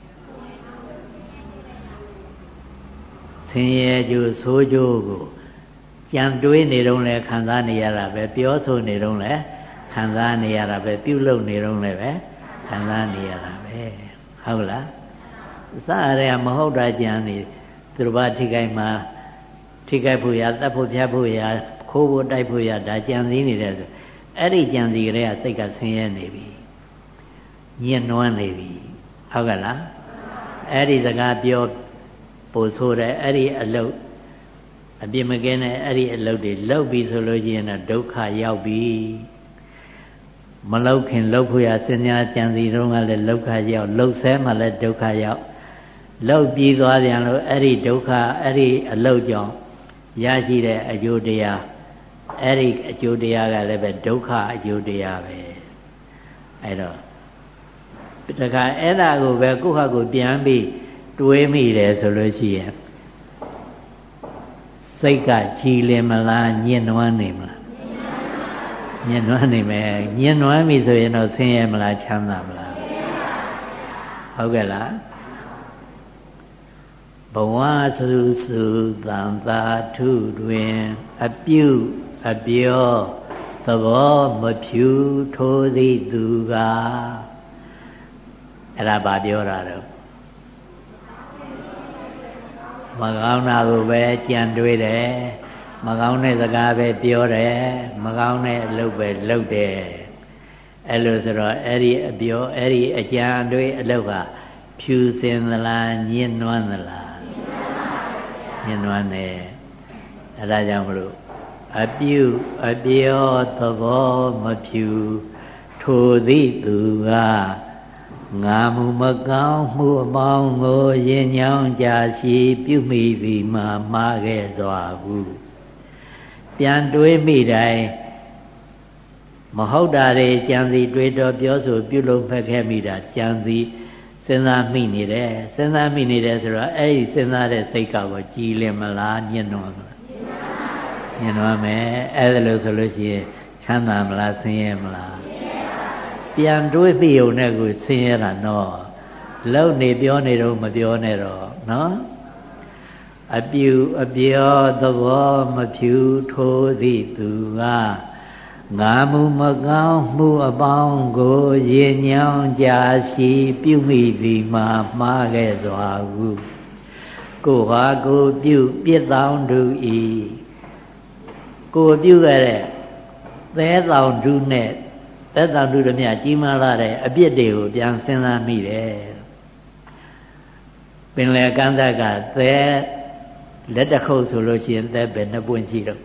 ဆင်းရဲကြိုးဆိုးကြိုးကိုကြံတွေးနေတော့လဲခံစားနေရတာပဲပြောဆိုနေတော့လဲခံစားနေရတာပဲပြုလုပ်နေတော့လဲပဲခံစားနေရတာပဲဟုတ်လားစရရမဟုတ်တာကြံနေသူတို့ဘာထိခိုက်မှာထိခိုက်ဖို့ရတတ်ဖို့ဖြတ်ဖို့ရခိုးဖို့တိုက်ဖို့ရဒါကြံစည်နေတယ်ဆိုအဲ့ဒီကြံစည်ကလေးကစိတ်ကဆင်းရဲနေပြီညှဉ်းနှွမ်းနေပြီဟုတ်ကဲ့လားအဲ့ဒီစကားပြောပို့ဆိုတဲ့အဲ့ဒီအလုပ်အပြစ်မကင်းတဲ့အဲ့ဒီအလုပ်တွေလုပ်ပြီဆိုလို့ရှိရင်တော့ဒုက္ခရောက်ပြီမလုပ်ခင်လုပ်ဖို့ရစဉ်းစားကြံစည်တော့ကလည်းဒုက္ခရောက်လှုပ်ဆဲမှလည်းဒုက္ခရောက်လှုပ်ပြီးသွားပြန်လို့အဲ့ဒီဒုက္ခအဲ့ဒီအလုပ်ကြောင့်ရရှိတဲ့အကျိုးတရားအဲ့ဒီအကျိုးတရားကလည်းပဲဒုက္ခအကျိုးတရားပဲအဲ့တော့တခါအဲ့ဒါကိုပဲကိုယ့်ဟာကိုယ်ပြန်ပြီးတွေးမိတယ်ဆိုလို့ရှိရင်စိတ်ကကြည်လင်မလားညှဉ်းနှွမ်းနေမလားညှဉ်းနှွမ်းနေမယ်ညှဉ်းနှွမ်းပြီဆိုရင်တော့ဆင်းရဲမလားချမ်းသာမလားဟုတ်ကဲ့လားဘဝစုစုသံသာထုတွင်အပြုအပြောသဘောမဖြူထိုးသည်သူကအဲ့ဒါဘာပြောတာတော့မကောင်းတာကိုပဲကြံတွေးတယ်မကောင်းတဲ့စကားပဲပြောတယ်မကောင်းတဲ့အလုပ်ပဲလုပ်တယ်အဲ့လိုဆိုတော့အဲ့ဒီအပြောအဲ့ဒီအကြံတွေးအလုပ်ကဖြူစင်သလားညှဉ်းနှွမ်းသလားညှဉ်းနှွမ်းတယ်အဲ့ဒါကြောင့်မလို့အပြုအပြောသဘောမဖြူထိုသည့်သူကငါမူမကောင်းမှုအပေါင်းကိုရင်ညောင်းကြရှိပြုမိသည်မှာမှားခဲ့စွာဟုပြန်တွေးမိတိုင်းမဟုတ်တာတွေကြံစီတွေးတော်ပြောဆိုပြုလုပ်ဖက်ခဲ့မိတာကြံစီစဉ်းစားမိနေတယ်စဉ်းစားမိနေတယ်ဆိုတော့အဲ့ဒီစဉ်းစားတဲ့စိတ်ကောကိုကြည်လင်မလားညှဉ်းနှွမ်းမလားညှဉ်းနှွမ်းမယ်အဲ့ဒါလို့ဆိုလို့ရှိရင်ချမ်းသာမလားဆင်းရဲမလားပြန်တွေးသိုံနဲ့ကိုဆင်းရဲတာနော်လုံနေပြောနေတော့မပြောနဲ့တော့နော်အပြုအပြောသဘောမဖြူထိုးသည့်သူကငါမူမကောင်းမှုအပေါင်းကိုရင်ညောင်းကြရှိပြုမိသည်မှာမှားခဲ့စွာဟုကိုဟာကိုပြုပြစ်တောင်းသူဤကိုပြုခဲ့တဲ့သဲတောင်သူနဲ့သက်တောင်သူတို့မြတ်ကြီးမားလာတဲ့အပြစ်တွေကိုပြန်စဉ်းစားမိတယ်ပင်လေကန္တကသဲလက်တစ်ခုပ်ဆိုလို့ရှိရင်သဲပဲနှစ်ပွင့်ရှိတော့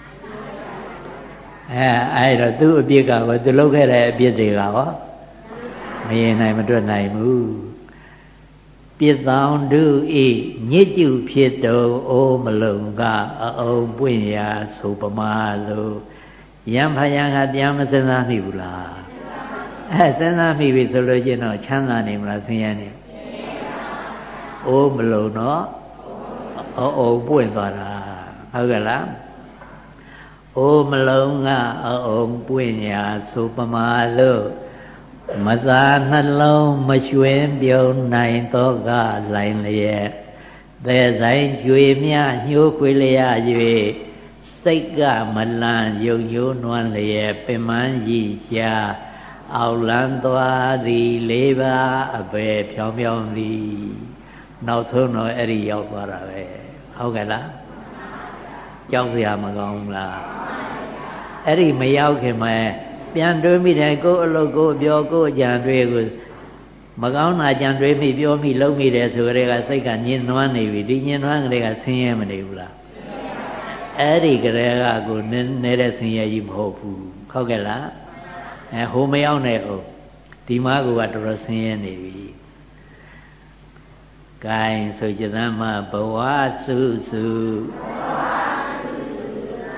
အဲ့တော့သူ့အပြစ်ကဘာသူလုပ်ခဲ့တဲ့အပြစ်တွေကဟောမရင်နိုင်မတွက်နိုင်ဘူးပြစ်တောင်သူဤညစ်ကျုဖြစ်တော်အိုးမလုံကအုံပွင့်ရာဆိုပမာလို့ယံဖယံကပြန်မစဉ်းစားမိဘူးလားစဉ်းစားမိပြီဆိုလို့ချင်းတော့ချမ်းသာနေမလားဆင်းရဲနေအိုးမလုံတော့အုံပွင့်သွားတာဟုတ်ကဲ့လားအိုးမလုံကအုံပွင့်ရာဆိုပမာလို့မသာနှလုံးမရွှင်ပြုံနိုင်တော့ကလိုင်းလျက်သဲဆိုင်ကျွေမြညှိုးခွေလျ၍စိတ်ကမလန့်ယုံညိုးနွမ်းလျက်ပင်မကြီးရှာအောက်လန်းသွားသည်လေးပါအပေဖြောင်းဖြောင်းသည်နောက်ဆုံးတော့အဲ့ဒီရောက်သွားတာပဲဟုတ်ကဲ့လားကြောက်စရာမကောင်းဘူးလားအဲ့ဒီမရောက်ခင်မှာပြန်တွေးမိတယ်ကိုယ်အလုပ်ကိုပြောကိုယ်အကြံတွေကိုမကောင်းတာကြံတွေးမိပြောမိလုံးမိတယ်ဆိုကြတဲ့ကစိတ်ကညှဉ်းနှွမ်းနေပြီဒီညှဉ်းနှွမ်းကလေးကဆင်းရဲမနေဘူးလားအဲ့ဒီကလေးကကိုနေတဲ့ဆင်းရဲကြီးမဟုတ်ဘူးဟုတ်ကဲ့လားဟိုမရောက်နဲ့ဟုတ်ဒီမှာကတော်တော်ဆင်းရဲနေပြီကဲဆိုကြသမ်းမှာဘဝစုစုသ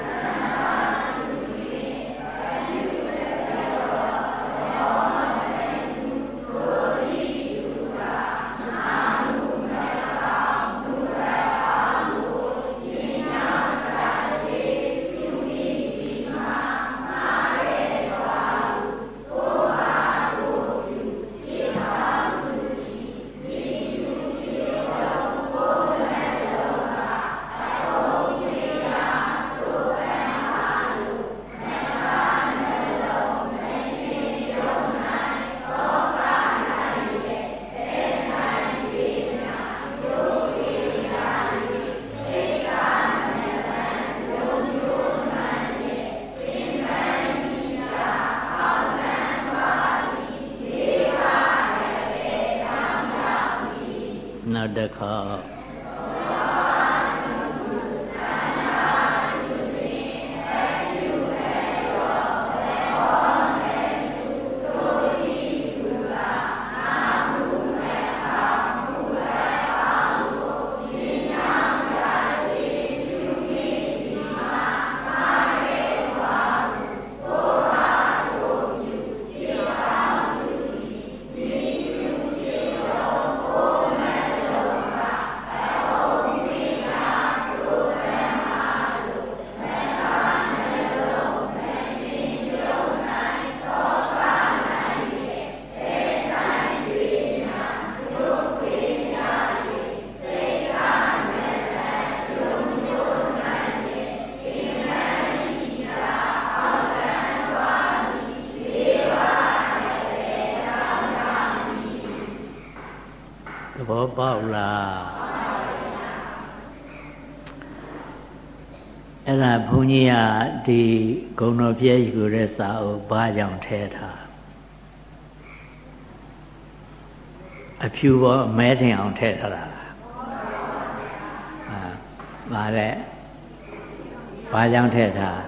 ဘောပေါက်လားအဲ့ဒါဘုန်းကြီးကဒီဂုဏတော်ပြည့်ယူတဲ့စာအုပ်ဘာကြောင့်ထဲထားအဖြူပေါ်မဲထင်အောင်ထဲထားတာဟာဗါတဲ့ဘာကြောင့်ထဲထား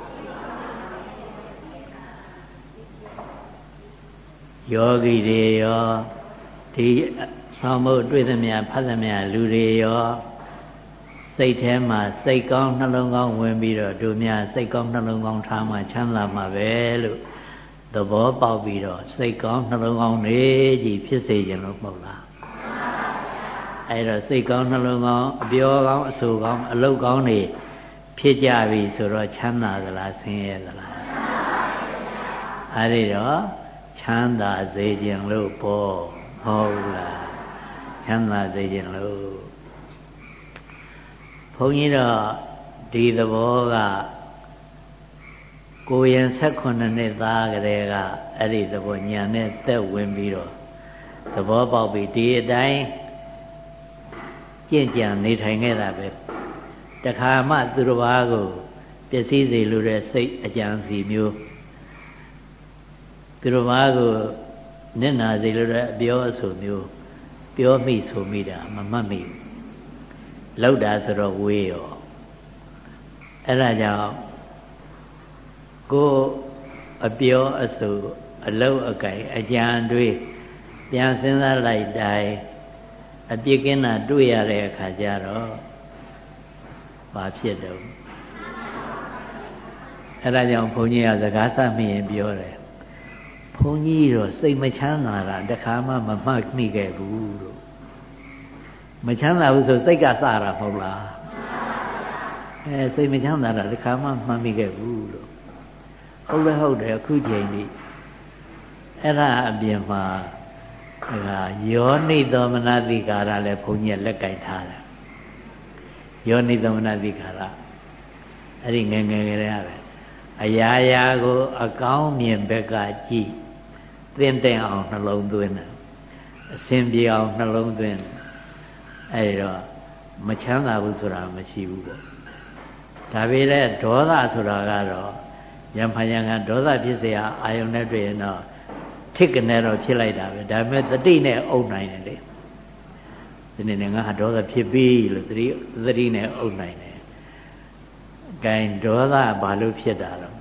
ယောဂီတွေရောဒီဆောင်းဖို့တွေ့သမျှဖတ်သမျှလူတွေရောစိတ်ထဲမှာစိတ်ကောင်းနှလုံးကောင်းဝင်ပြီးတော့တို့များစိတ်ကောင်းနှလုံးကောင်းထားမှချမ်းသာမှာပဲလို့သဘောပေါက်ပြီးတော့စိတ်ကောင်းနှလုံးကောင်းနေကြီးဖြစ်စေခြင်းလို့မဟုတ်လားအဲ့တော့စိတ်ကောင်းနှလုံးကောင်းအပြောကောင်းအဆိုကောင်းအလုပ်ကောင်းနေဖြစ်ကြပြီဆိုတော့ချမ်းသာသလားဆင်းရဲသလားအဲ့ဒီတော့ချမ်းသာစေခြင်းလို့ပေါ့ဟုတ်လားချမ်းသာစေခြင်းလို့ဘုန်းကြီးတော့ဒီသဘောကကိုယ်ရင်18နှစ်သားကလေးကအဲ့ဒီသဘောညာနဲ့သက်ဝင်ပြီးတော့သဘောပေါက်ပြီးဒီအတိုင်းကြင့်ကြံနေထိုင်ခဲ့တာပဲတခါမှသူတစ်ပါးကိုပျက်စီးစေလိုတဲ့စိတ်အကြံစီမျိုးသူတစ်ပါးကိုနစ်နာစေလိုတဲ့အပြောအဆိုမျိုးပြောမိဆိုမိတာမမှတ်မိဘူးလောက်တာဆိုတော့ဝေးရောအဲ့ဒါကြောင့်ကိုအပြောအဆိုအလောက်အကိုင်အကြံတွေးပြန်စဉ်းစားလိုက်တိုင်းအပြစ်ကင်းတာတွေ့ရတဲ့အခါကျတော့ဘာဖြစ်တော့အဲ့ဒါကြောင့်ဘုန်းကြီးကစကားဆက်မိရင်ပြောတယ်ဘုန်းကြီးတော့စိတ်မချမ်းသာတာတခါမှမမှတ်မိခဲ့ဘူးလို့မချမ်းသာဘူးဆိုစိတ်ကစတာမဟုတ်လားစိတ်မချမ်းသာတာတခါမှမှတ်မိခဲ့ဘူးလို့ဟုတ်တယ်အခုချိန်ကြီးအဲ့ဒါအပြင်မှာယောနိသောမနတိကာရလည်းဘုန်းကြီးလက်ကင်ထားတယ်ယောနိသောမနတိကာရအဲ့ဒီငယ်ငယ်ကလေးပဲအရာရာကိုအကောင်းမြင်ဘက်ကကြည့်သင်တဲ့အောင်နှလုံးသွင်းတယ်အစဉ်ပြေအောင်နှလုံးသွင်းအဲ့တော့မချမ်းသာဘူးဆိုတာမရှိဘူးပေါ့ဒါပေမဲ့ဒေါသဆိုတာကတော့ယံဖယံကဒေါသဖြစ်เสียအာယုန်နဲ့တွေ့ရင်တော့ထိတ်ကနေတော့ဖြစ်လိုက်တာပဲဒါပေမဲ့တတိနဲ့အုပ်နိုင်တယ်လေဒီနေ့ငါဟာဒေါသဖြစ်ပြီလို့သတိနဲ့အုပ်နိုင်တယ်ဂိုင်ဒေါသဘာလို့ဖြစ်တာတော့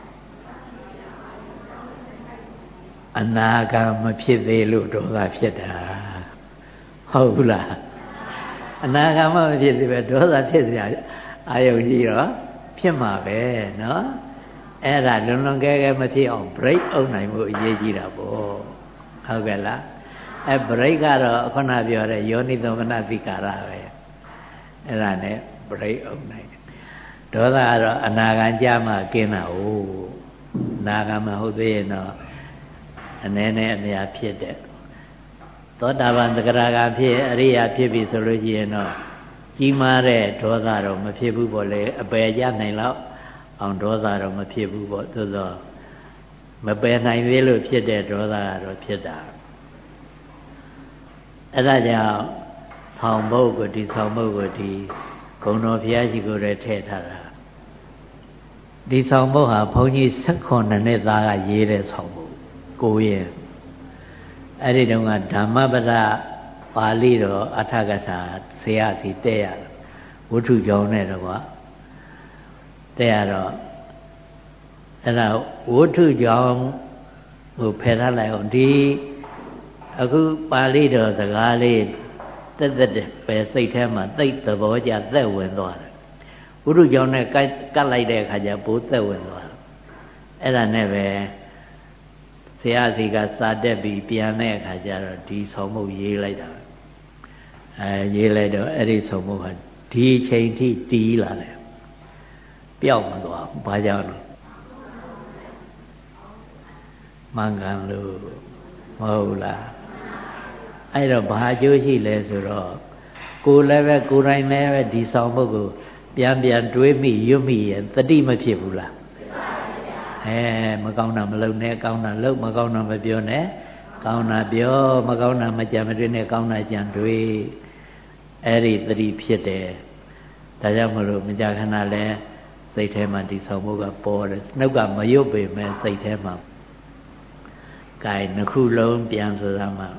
အနာဂတ်မဖြစ်သေးလို့ဒေါသဖြစ်တာဟုတ်ဘူးလားအနာဂတ်မဖြစ်သေးပဲဒေါသဖြစ်စရာအာယုရှိတော့ဖြစ်မှာပဲเนาะအဲ့ဒါလွန်လွန်ကဲကဲမဖြစ်အောင် break အုပ်နိုင်ဖို့အရေးကြီးတာပေါ့ဟုတ်ကဲ့လားအဲ့ break ကတော့ခုနပြောတဲ့ယောနိသောမနတိကာရပဲအဲ့ဒါနဲ့ break အုပ်နိုင်တယ်ဒေါသကတော့အနာဂတ်ကြမှာကင်းတာဟုတ်အနာဂတ်မဟုတ်သေးရင်တော့အနည်းနဲ့အများဖြစ်တဲ့သောတာပန်သဂရဂါဖြစ်အရိယာဖြစ်ပြီဆိုလို့ရှိရင်တော့ကြီးမားတဲ့ဒေါသတော့မဖြစ်ဘူးပေါ့လေအပယ်ကြနိုင်တော့အောင်ဒေါသတော့မဖြစ်ဘူးပေါ့သို့သောမပယ်နိုင်သေးလို့ဖြစ်တဲ့ဒေါသကတော့ဖြစ်တာအဲ့ဒါကြောင့်ဆောင်ဘုတ်ကိုဒီဆောင်ဘုတ်ကိုဒီဂုဏတော်ဘုရားရှိခိုးတဲ့ထည့်ထားတာဒီဆောင်ဘုတ်ဟာဘုန်းကြီး18နှစ်သားကရေးတဲ့ဆောင်ဘုတ်ကိုရင်အဲ့ဒီတုန်းကဓမ္မပဒပါဠိတော်အထကထာဆရာစီတဲ့ရဝတ္ထုကြောင့်နဲ့တော့တဲ့ရတော့အဲ့ဒါဝတ္ထုကြောင့်ဟိုဖယ်ထားလိုက်အောင်ဒီအခုပါဠိတော်စကားလေးတက်ပဲစိတ်ထဲမှာသိသဘောကျသက်ဝင်သွားတယ်ဝတ္ထုကြောင့်နဲ့ကတ်လိုက်တဲ့အခါကျပိုးသက်ဝင်သွားတယ်အဲ့ဒါနဲ့ပဲဆရာစီကစာတက်ပြီးပြန်တဲ့အခါကျတော့ဒီဆောင်မှုရေးလိုက်တာရေးလိုက်တော့အဲ့ဒီဆောင်မှုကဒီချိန်ထိတီးလာတယ်ပျောက်မသွားဘူးဘာကြောင့်လဲမှန်ကန်လို့မဟုတ်လားအဲ့တော့ဘာအကျိုးရှိလဲဆိုတော့ကိုယ်လည်းပဲကိုယ်တိုင်လည်းပဲဒီဆောင်မှုကိုပြန်တွေးမိရွတ်မိရင်တတိမဖြစ်ဘူးလားမကောင်းတာမလုပ်နဲ့ကောင်းတာလုပ်မကောင်းတာမပြောနဲ့ကောင်းတာပြောမကောင်းတာမကြံမတွေးနဲ့ကောင်းတာကြံတွေးအဲ့ဒီတတိဖြစ်တယ်ဒါကြောင့်မလို့မကြခဏလဲစိတ်ထဲမှာဒီဆောင်မှုကပေါ်တယ်နှုတ်ကမရွတ်ပေမဲ့စိတ်ထဲမှာကဲနှစ်ခုလုံးပြန်ဆိုသားမှာ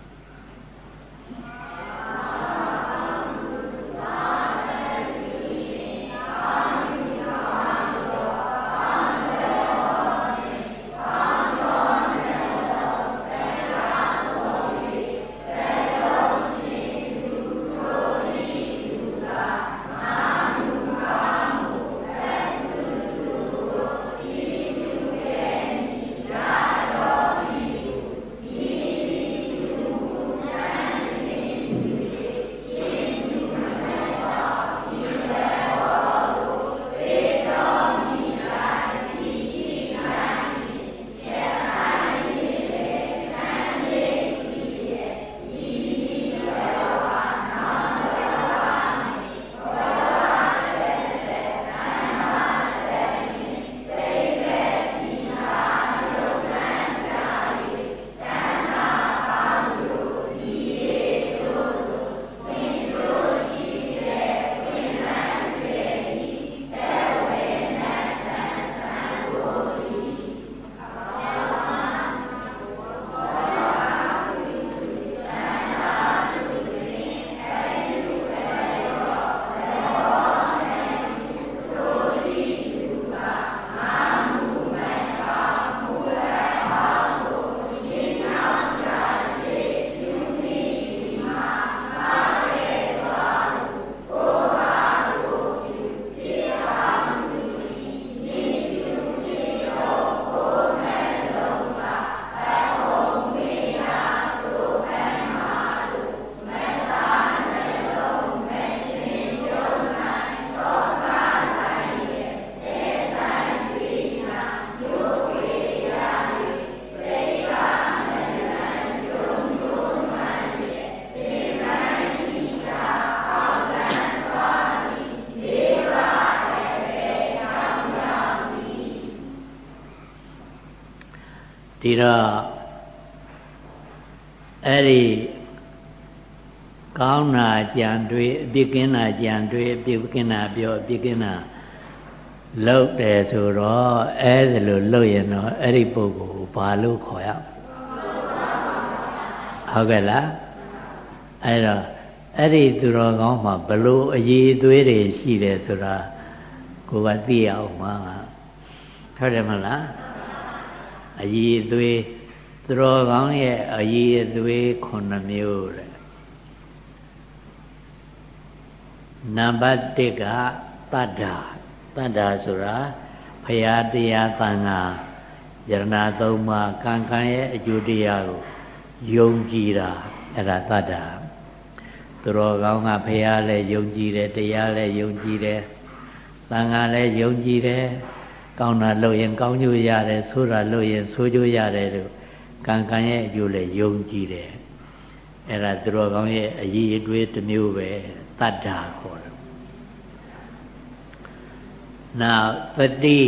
ဒီတော့အဲ့ဒီကောင်းတာကြံတွေးအပြစ်ကင်းတာကြံတွေးအပြစ်ကင်းတာပြောအပြစ်ကင်းတာလုပ်တယ်ဆိုတော့အဲ့ဒါလိုလုပ်ရင်တော့အဲ့ဒီပုဂ္ဂိုလ်ကိုဘာလို့ခေါ်ရဟုတ်ကဲ့လားအဲ့တော့အဲ့ဒီသူတော်ကောင်းမှာဘလို့အည်အသွေးတွေရှိတယ်ဆိုတာကိုယ်ကသိရအောင်မှာဟုတ်တယ်မလားအည်အသွေးသူတော်ကောင်းရဲ့အည်အသွေး9မျိုးတဲ့နံပါတ်1ကတတ္တာဆိုတာဖရာတရားသံဃာယရဏသုံးပါးကံကံရဲ့အကျိုးတရားကိုယုံကြည်တာအဲ့ဒါတတ္တာသူတော်ကောင်းကဖရာလည်းယုံကြည်တယ်တရားလည်းယုံကြည်တယ်သံဃာလည်းယုံကြည်တယ်ကောင်းတာလုပ်ရင်ကောင်းကျိုးရတယ်ဆိုးတာလုပ်ရင်ဆိုးကျိုးရတယ်လို့ကံကံရဲ့အကျိုးလည်းယုံကြည်တယ်အဲ့ဒါသူတော်ကောင်းရဲ့အည်အသွေးတစ်မျိုးပဲတတ္တာခေါ်တယ်နောက်တတိ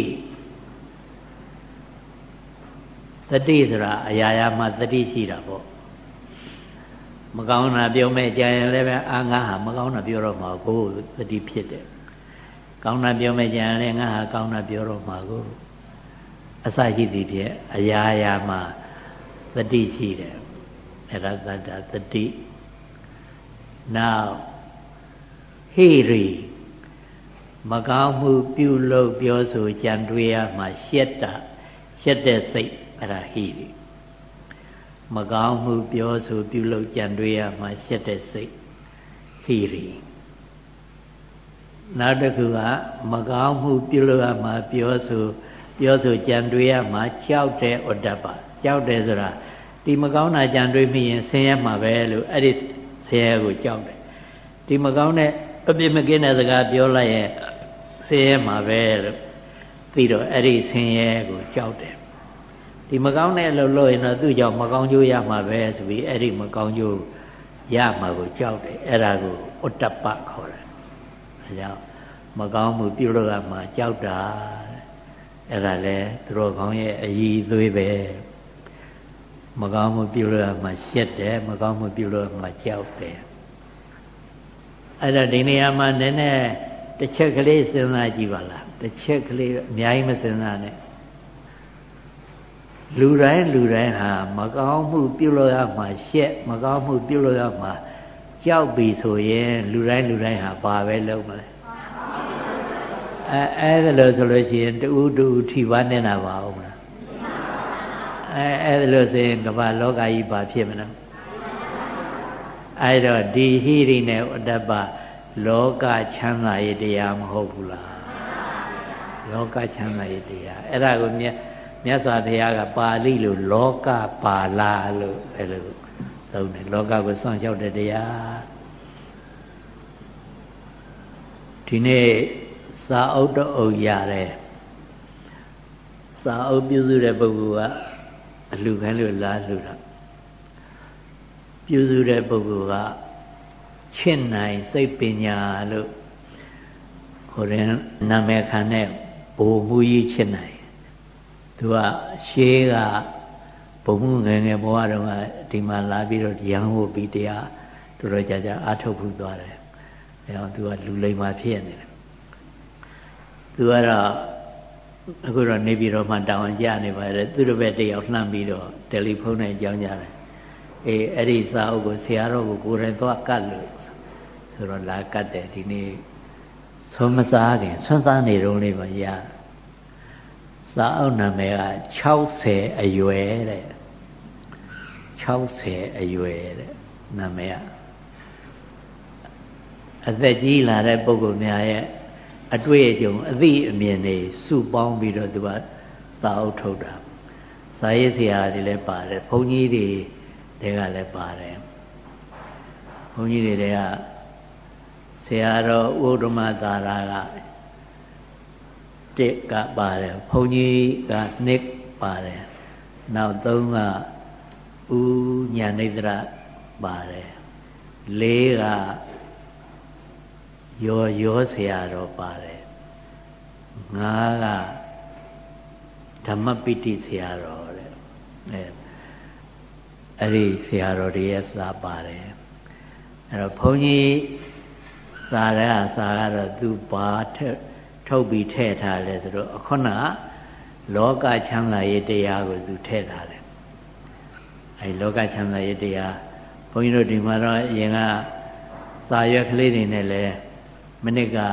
ဆိုတာအရာရာမှာတတိရှိတာပေါ့မကောင်းတာပြောမဲ့ကြရင်လည်းပဲအာငါဟာမကောင်းတာပြောတော့မှာကိုတတိဖြစ်တယ်ကောင်းတာပြောမဲ့ကြရင်လည်းငါဟာကောင်းတာပြောတော့မှာကိုအစရှိသည်ဖြင့်အရာရာမှာတတိရှိတယ်အဲ့ဒါတတ္တာတတိ Now, hiri magamu pyulo byoso chandriya ma shetta sei ara hiri magamu byoso pyulo chandriya ma shetta sei hiri Nadakuga magamu pyulo ma byoso chandriya ma chaude odapa chaude sura di magauna chandri mi yin sin ya ma be loအဲ့ဒီဆင်းရဲကိုကြောက်တယ်ဒီမကောင်းတဲ့အပြစ်မကင်းတဲ့စကားပြောလိုက်ရင်ဆင်းရဲမှာပဲလို့ပြီးတော့အဲ့ဒီဆင်းရဲကိုကြောက်တယ်ဒီမကောင်းတဲ့အလုပ်လုပ်ရင်တော့သူ့ကြောင့်မကောင်းကျိုးရမှာပဲဆိုပြီးအဲ့ဒီမကောင်းကျိုးရမှာကိုကြောက်တယ်အဲ့ဒါကိုဥတ္တပခေါ်တယ်အဲကြောင့်မကောင်းမှုပြုလို့ရမှာကြောက်တာအဲ့ဒါလဲသူတော်ကောင်းရဲ့အည်သွေးပဲမကောင်းမှုပြုလို့ရမှာရှက်တယ်မကောင်းမှုပြုလို့ရမှာကြောက်တယ်အဲ့ဒါဒီနေရာမှာနည်းနည်းတစ်ချက်ကလေးစဉ်းစားကြည့်ပါလားတစ်ချက်ကလေးအများကြီးမစဉ်းစားနဲ့လူတိုင်းဟာမကောင်းမှုပြုလို့ရမှာရှက်မကောင်းမှုပြုလို့ရမှာကြောက်ပြီဆိုရင်လူတိုင်းဟာဘာပဲလုပ်မလဲအဲ့ဒါလို့ဆိုလို့ရှိရင်တူထိပါနေတာပါဦးမလားအဲ့ဒါလို့ဆိုရင်ကမ္ဘာလောကကြီးဘာဖြစ်မလဲအဲ့တော့ဒီဟိရိနဲ့ဥတ္တပလောကချမ်းသာရေးတရားမဟုတ်ဘူးလားလောကချမ်းသာရေးတရားအဲ့ဒါကိုမြတ်စွာဘုရားကပါဠိလိုလောကပါဠိလို့အဲ့လိုသုံးတယ်လောကကိုစွန့်လျှောက်တဲ့တရားဒီနေ့စာအုပ်တော့အုပ်ရတယ်စာအုပ်ပြုစုတဲ့ပုဂ္ဂိုလ်ကအလှခံလို့လားလှူတာပြုစုတဲ့ပုဂ္ဂိုလ်ကချစ်နိုင်စိတ်ပညာလို့ဟိုရင်နာမည်ခံတဲ့ဘုံမူကြီးချစ်နိုင်သူကရှေးကဘုံမှုငယ်ဘဝတုန်းကဒီမှာလာပြီးတော့ရဟန်းဟုတ်ပြီးတရားတော်ကြာအားထုတ်ဖူးသွားတယ်အဲတော့သူကလူလိမ္မာဖြစ်နေတယ်သူကတော့အခုတော့နေပြည်တော်မှာတောင်းကြနေပါတယ်သူတို့ပဲတယောက်လှမ်းပြီးတော့တယ်လီဖုန်းနဲ့ကြောင်းကြတယ်အဲ့ဒီစာအုပ်ကိုဆရာတော်ကိုကိုယ်တိုင်သွားကတ်လို့ဆိုတော့လာကတ်တယ်ဒီနေ့ဆွမ်းမစားခင်ဆွမ်းစားနေတော့လေးပါရစာအုပ်နာမည်က60အရွယ်တဲ့60အရွယ်တဲ့နာမည်ကအသက်ကြီးလာတဲ့ပုဂ္ဂိုလ်များရဲ့အတွေ့အကြုံအသိအမြင်တွေစုပေါင်းပြီးတော့သူကစာအုပ်ထုတ်တာစာရေးဆရာတွေလည်းပါတယ်ဘုန်းကြီးတွေကလည်းပါတယ်ဘုန်းကြီးတွေကဆရာတော်ဥဒ္ဓမသာရက1ကပါတယ်ဘုန်းကြီးက2ပါတယ်နောက်3ကဥညာနိဒရပါတယ်4ကရောဆရာတော်ပါတယ်5ကဓမ္မပိဋိဆရာတော်တဲ့အဲ့ဒီဆရာတော်တွေရဲ့စာပါတယ်အဲ့တော့ဘုန်းကြီးစာကတော့သူဘာထုတ်ပြီးထည့်ထားလဲဆိုတော့ခုနလောကချမ်းသာရေးတရားကိုသူထည့်ထားတယ်အဲ့လောကချမ်းသာရေးတရားဘုန်းကြီးတို့ဒီမှာတော့အရင်ကစာရွက်ကလေးတွေနဲ့လဲမနစ်က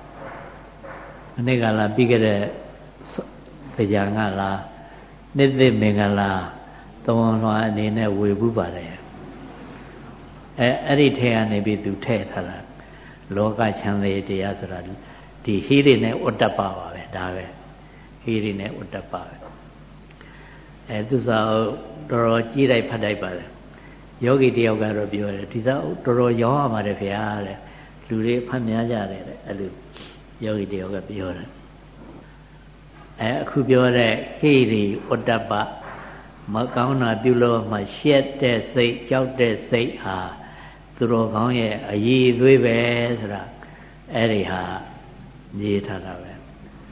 လာပြီးခဲ့တဲ့ကြာကလာနှစ်သိမင်္ဂလာသုံးလွှာအနေနဲ့ဝေဘူးပါတယ်အဲ့ဒီထဲကနေပြီးသူထည့်ထားတာလောကချမ်းသာတရားဆိုတာဒီဟိရိနဲ့ဥတ္တပပါပဲဒါပဲဟိရိနဲ့ဥတ္တပပဲသူစားတော်ကြီးလိုက်ဖတ်လိုက်ပါတယ်ယောဂီတယောက်ကတော့ပြောတယ်ဒီစားတော်တော်ရောင်းရပါတယ်ဗျာတဲ့လူတွေဖတ်များကြတယ်တဲ့အဲ့လိုယောဂီတယောက်ကပြောတယ်အခုပြောတဲ့ဟိရိဥတ္တပမကောင်းတာပြုလို့မှရှက်တဲ့စိတ်ကြောက်တဲ့စိတ်ဟာသူတော်ကောင်းရဲ့အည်သွေးပဲဆိုတာအဲ့ဒီဟာရေးထားတာပဲ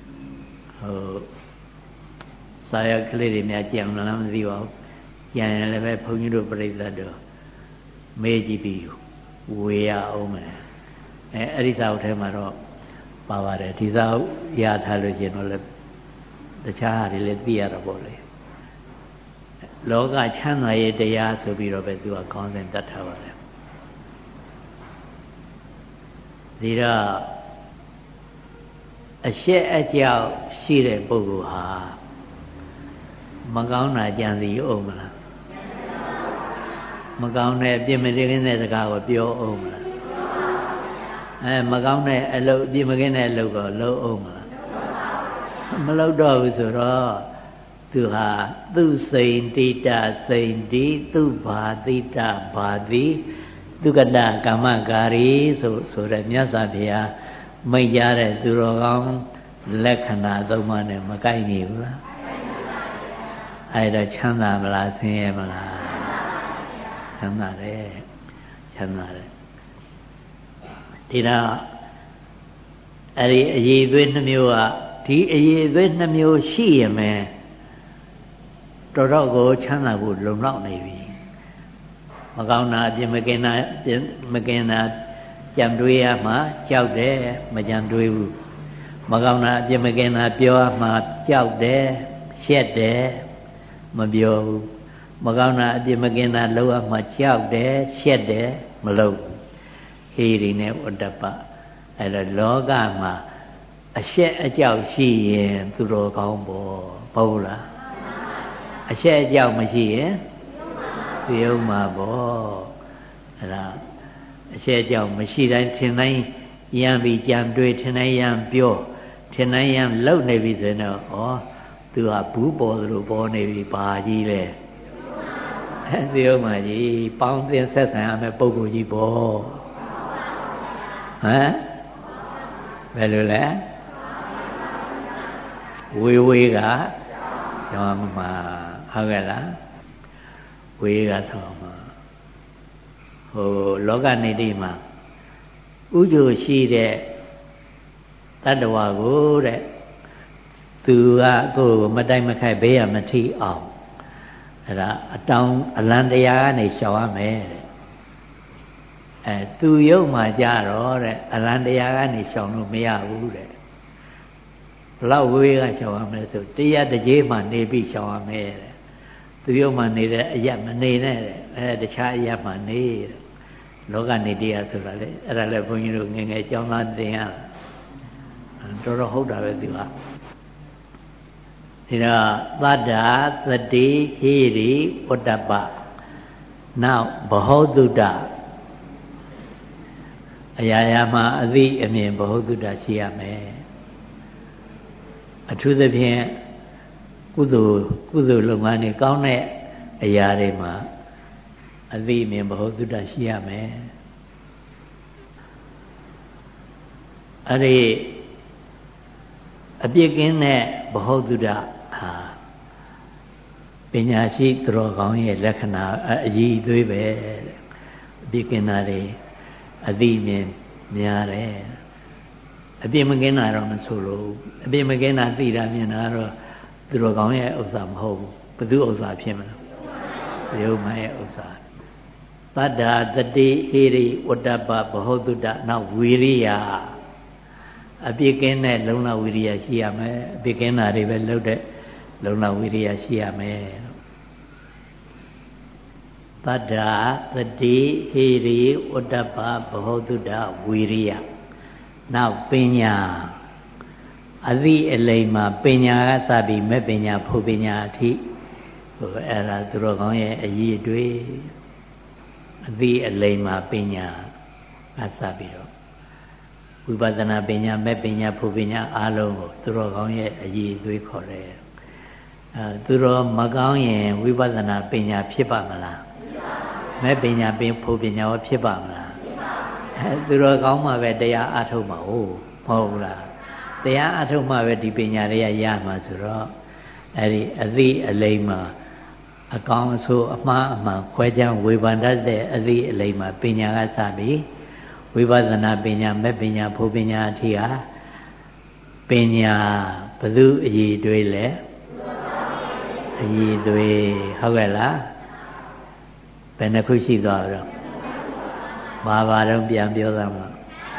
စာရကလေးတွေများကြံလားမသိပါဘူးကြံရင်လည်းပဲဘုန်းကြီးတို့ပြိဿတ်တို့မေးကြည့်ပြီးဝေရအောင်မယ်အဲ့ဒီစာအုပ်ထဲမှာတော့ပါပါတယ်ဒီစာအုပ်ရထားလို့ရှင်တော့လည်းတခြားဟာတွေလည်းသိရတာပေါ့လေလောကချမ်းသာရေးတရားဆိုပြီးတော့ပဲသူကခေါင်းစဉ်တတ်ထားပါတယ်ဒီတော့အရှက်အကြောက်ရှိတဲ့ပုဂ္ဂိုလ်ဟာမကောင်းတာကြံစီအောင်မလားမကောင်းတဲ့အပြစ်မကင်းတဲ့စကားကိုပြောအောင်မလားမကောင်းတဲ့အလုပ်အပြစ်မကင်းတဲ့အလုပ်ကိုလုပ်အောင်မလားမလုပ်တော့ဘူးဆိုတော့သူဟာသူစိန်တိတစိန်တိသူဘာတိတဘာတိသူကတကာမကာရီဆိုတဲ့မြတ်စွာဘုရားမိတ်ကြတဲ့သူတော်ကောင်းလက္ခဏာသုံးပါးနဲ့မကိုက်နေဘူးလားအဲ့တော့ချမ်းသာမလားဆင်းရဲမလားချမ်းသာတယ်ချမ်းသာတယ်ဒီတော့အဲ့ဒီအရေးအသွေးနှမျိုးကဒီအရေးအသွေးနှမျိုးရှိရမယ်တော်တော့ကိုချမ်းသာဖို့လုံလောက်နေပြီမကောင်းတာအပြစ်မကင်းတာကြံတွေးရမှကြောက်တယ်မကြံတွေးဘူးမကောင်းတာအပြစ်မကင်းတာပြောရမှကြောက်တယ်ရှက်တယ်မပြောဘူးမကောင်းတာအပြစ်မကင်းတာလုပ်ရမှကြောက်တယ်ရှက်တယ်မလုပ်ဘူးဟေရီနဲ့ဝတ္တပအဲ့တော့လောကမှာအရှက်အကြောက်ရှိရင်သူတော်ကောင်းပေါ့ဟုတ်လားအရှက်အကြောက်မရှိရင်ပြုံးမှာပေါ့အဲ့ဒါအရှက်အကြောက်မရှိတိုင်းထင်တိုင်းရံပြီးကြံတွေးထင်တိုင်းရံပြောထင်တိုင်းရံလှုပ်နေပြီဆိုတော့ဩသူကဘူးပေါ်သလိုပေါ်နေပြီပါကြီးလေပြုံးမှာကြီးပေါင်းသင်ဆက်ဆံရမယ်ပုံကိုကြီးပေါ့ဟမ်ဘယ်လိုလဲဝေးကကျောင်းမှာဟုတ်ကဲ့လားဝေးကဆောင်းမှာဟိုလောကနေတိမှာဥကြိုရှိတဲ့တတ္တဝါကိုတဲ့သူကကိုယ်မတိုက်မခိုက်ဘေးရမထိအောင်အဲ့ဒါအတောင်အလံတရားကနေရှောင်ရမယ်တဲ့သူရုပ်မှာကြတော့တဲ့အလံတရားကနေရှောင်လို့မရဘူးတဲ့ဘလောက်ဝေးကရှောင်ရမယ်ဆိုတရားတကြေးမှနေပြီးရှောင်ရမယ်တဲ့သူရုပ်မှနေတဲ့အရက်မနေနဲ့တဲ့တခြားအရက်မှနေတဲ့လောကနေတရားဆိုတာလေအဲ့ဒါလည်းဘုန်းကြီးတို့ငယ်ငယ်ကျောင်းသားသင်ရတော်တော်ဟုတ်တာပဲသူကဒီတော့သတ္တာသတိဟိရိဝတ္တပနောက်ဘဟုတုတ္တအရာရာမှာအသိအမြင်ဘဟုတုတ္တရှိရမယ်အထူးသဖြင့်ကုသိုလ်လုပ်ငန်းတွေကောင်းတဲ့အရာတွေမှာအသိအမြင်ဘဟုတုတ္တရှိရမယ်အဲ့ဒီအပြစ်ကင်းတဲ့ဘဟုတုတ္တဟာပညာရှိသူတော်ကောင်းရဲ့လက္ခဏာအရည်အသွေးပဲအပြစ်ကင်းတာတွေအသိအမြင်များတယ်အပြစ်မကင်းတာတော့မဆိုလို့အပြစ်မကင်းတာသိတာမြင်တာတော့သူတော်ကောင်းရဲ့ဥစ္စာမဟုတ်ဘူးဘသူဥစ္စာဖြစ်မလားယုံမရဲ့ဥစ္စာသတ္တာတတိဟိရိဝတ္တပဘဟုတုတ္တနောက်ဝီရိယအပြစ်ကင်းတဲ့လုံလဝီရိယရှိရမယ်အပြစ်ကင်းတာတွေပဲလုပ်တဲ့လုံလဝီရိယရှိရမယ်သတ္တာတတိဟိရိဝတ္တပဘဟုတုတ္တဝီရိယနောက်ပညာအသိအလိမ္မာပညာကစပြီးမဲ့ပညာဖို့ပညာအထိဟိုအဲ့ဒါသူတော်ကောင်းရဲ့အရေးအတွေ့အသိအလိမ္မာပညာကစပြီးတော့ဝိပဿနာပညာမဲ့ပညာဖို့ပညာအားလုံးကိုသူတော်ကောင်းရဲ့အရေးအတွေ့ခေါ်တယ်သူတော်မကောင်းရင်ဝိပဿနာပညာဖြစ်ပါမလားမဲ့ပညာဖို့ပညာရောဖြစ်ပါမလားသူတော်ကောင်းမှပဲတရားအထုတ်မှာဟုတ်မဟုတ်ဘူးလားတရားအထုတ်မှပဲဒီပညာတွေကရမှာဆိုတော့အဲ့ဒီအသိအလိမ္မာအကောင်းအဆိုးအမှားအမှန်ခွဲခြားဝေဖန်တတ်တဲ့အသိအလိမ္မာပညာကစပြီးဝိပဿနာပညာမဲ့ပညာဖို့ပညာအထိဟာပညာဘယ်သူအည်တွေးလဲအည်တွေးဟုတ်ကဲ့လားဘယ်နှခုရှိသွားတော့ဘာတော့ပြန်ပြောသားမှာ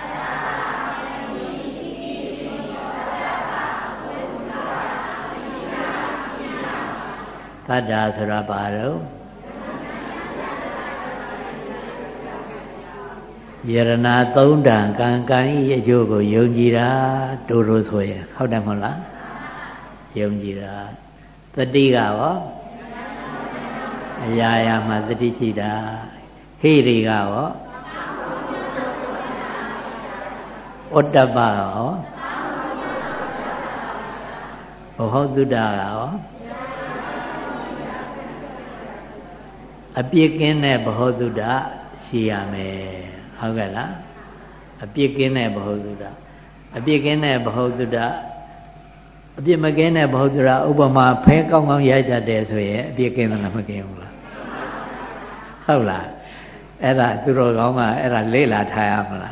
သတ္တာဆိုတာဘာတော့ယရနာသုံးတန်ကံကံဤအကျိုးကိုယုံကြည်တာတို့ဆိုရင်ဟုတ်တယ်မဟုတ်လားယုံကြည်တာတတိကရောအရာရာမှာတတိရှိတာဟိရိကရောဩတ္တပရောဘဟုတုတ္တကရောအပြစ်ကင်းတဲ့ဘဟုတုတ္တရှိရမယ်ဟုတ်ကဲ့လားအပြစ်ကင်းတဲ့ဘဟုတုတ္တအပြစ်ကင်းတဲ့ဘဟုတုတ္တအပြစ်မကင်းတဲ့ဘဟုတုတ္တဥပမာဖဲကောင်းကောင်းရိုက်တတ်တယ်ဆိုရင်အပြစ်ကင်းတယ်လားမကင်းဘူးလားဟုတ်လားအဲ့ဒါသူတော်ကောင်းကအဲ့ဒါလေ့လာထားရမလား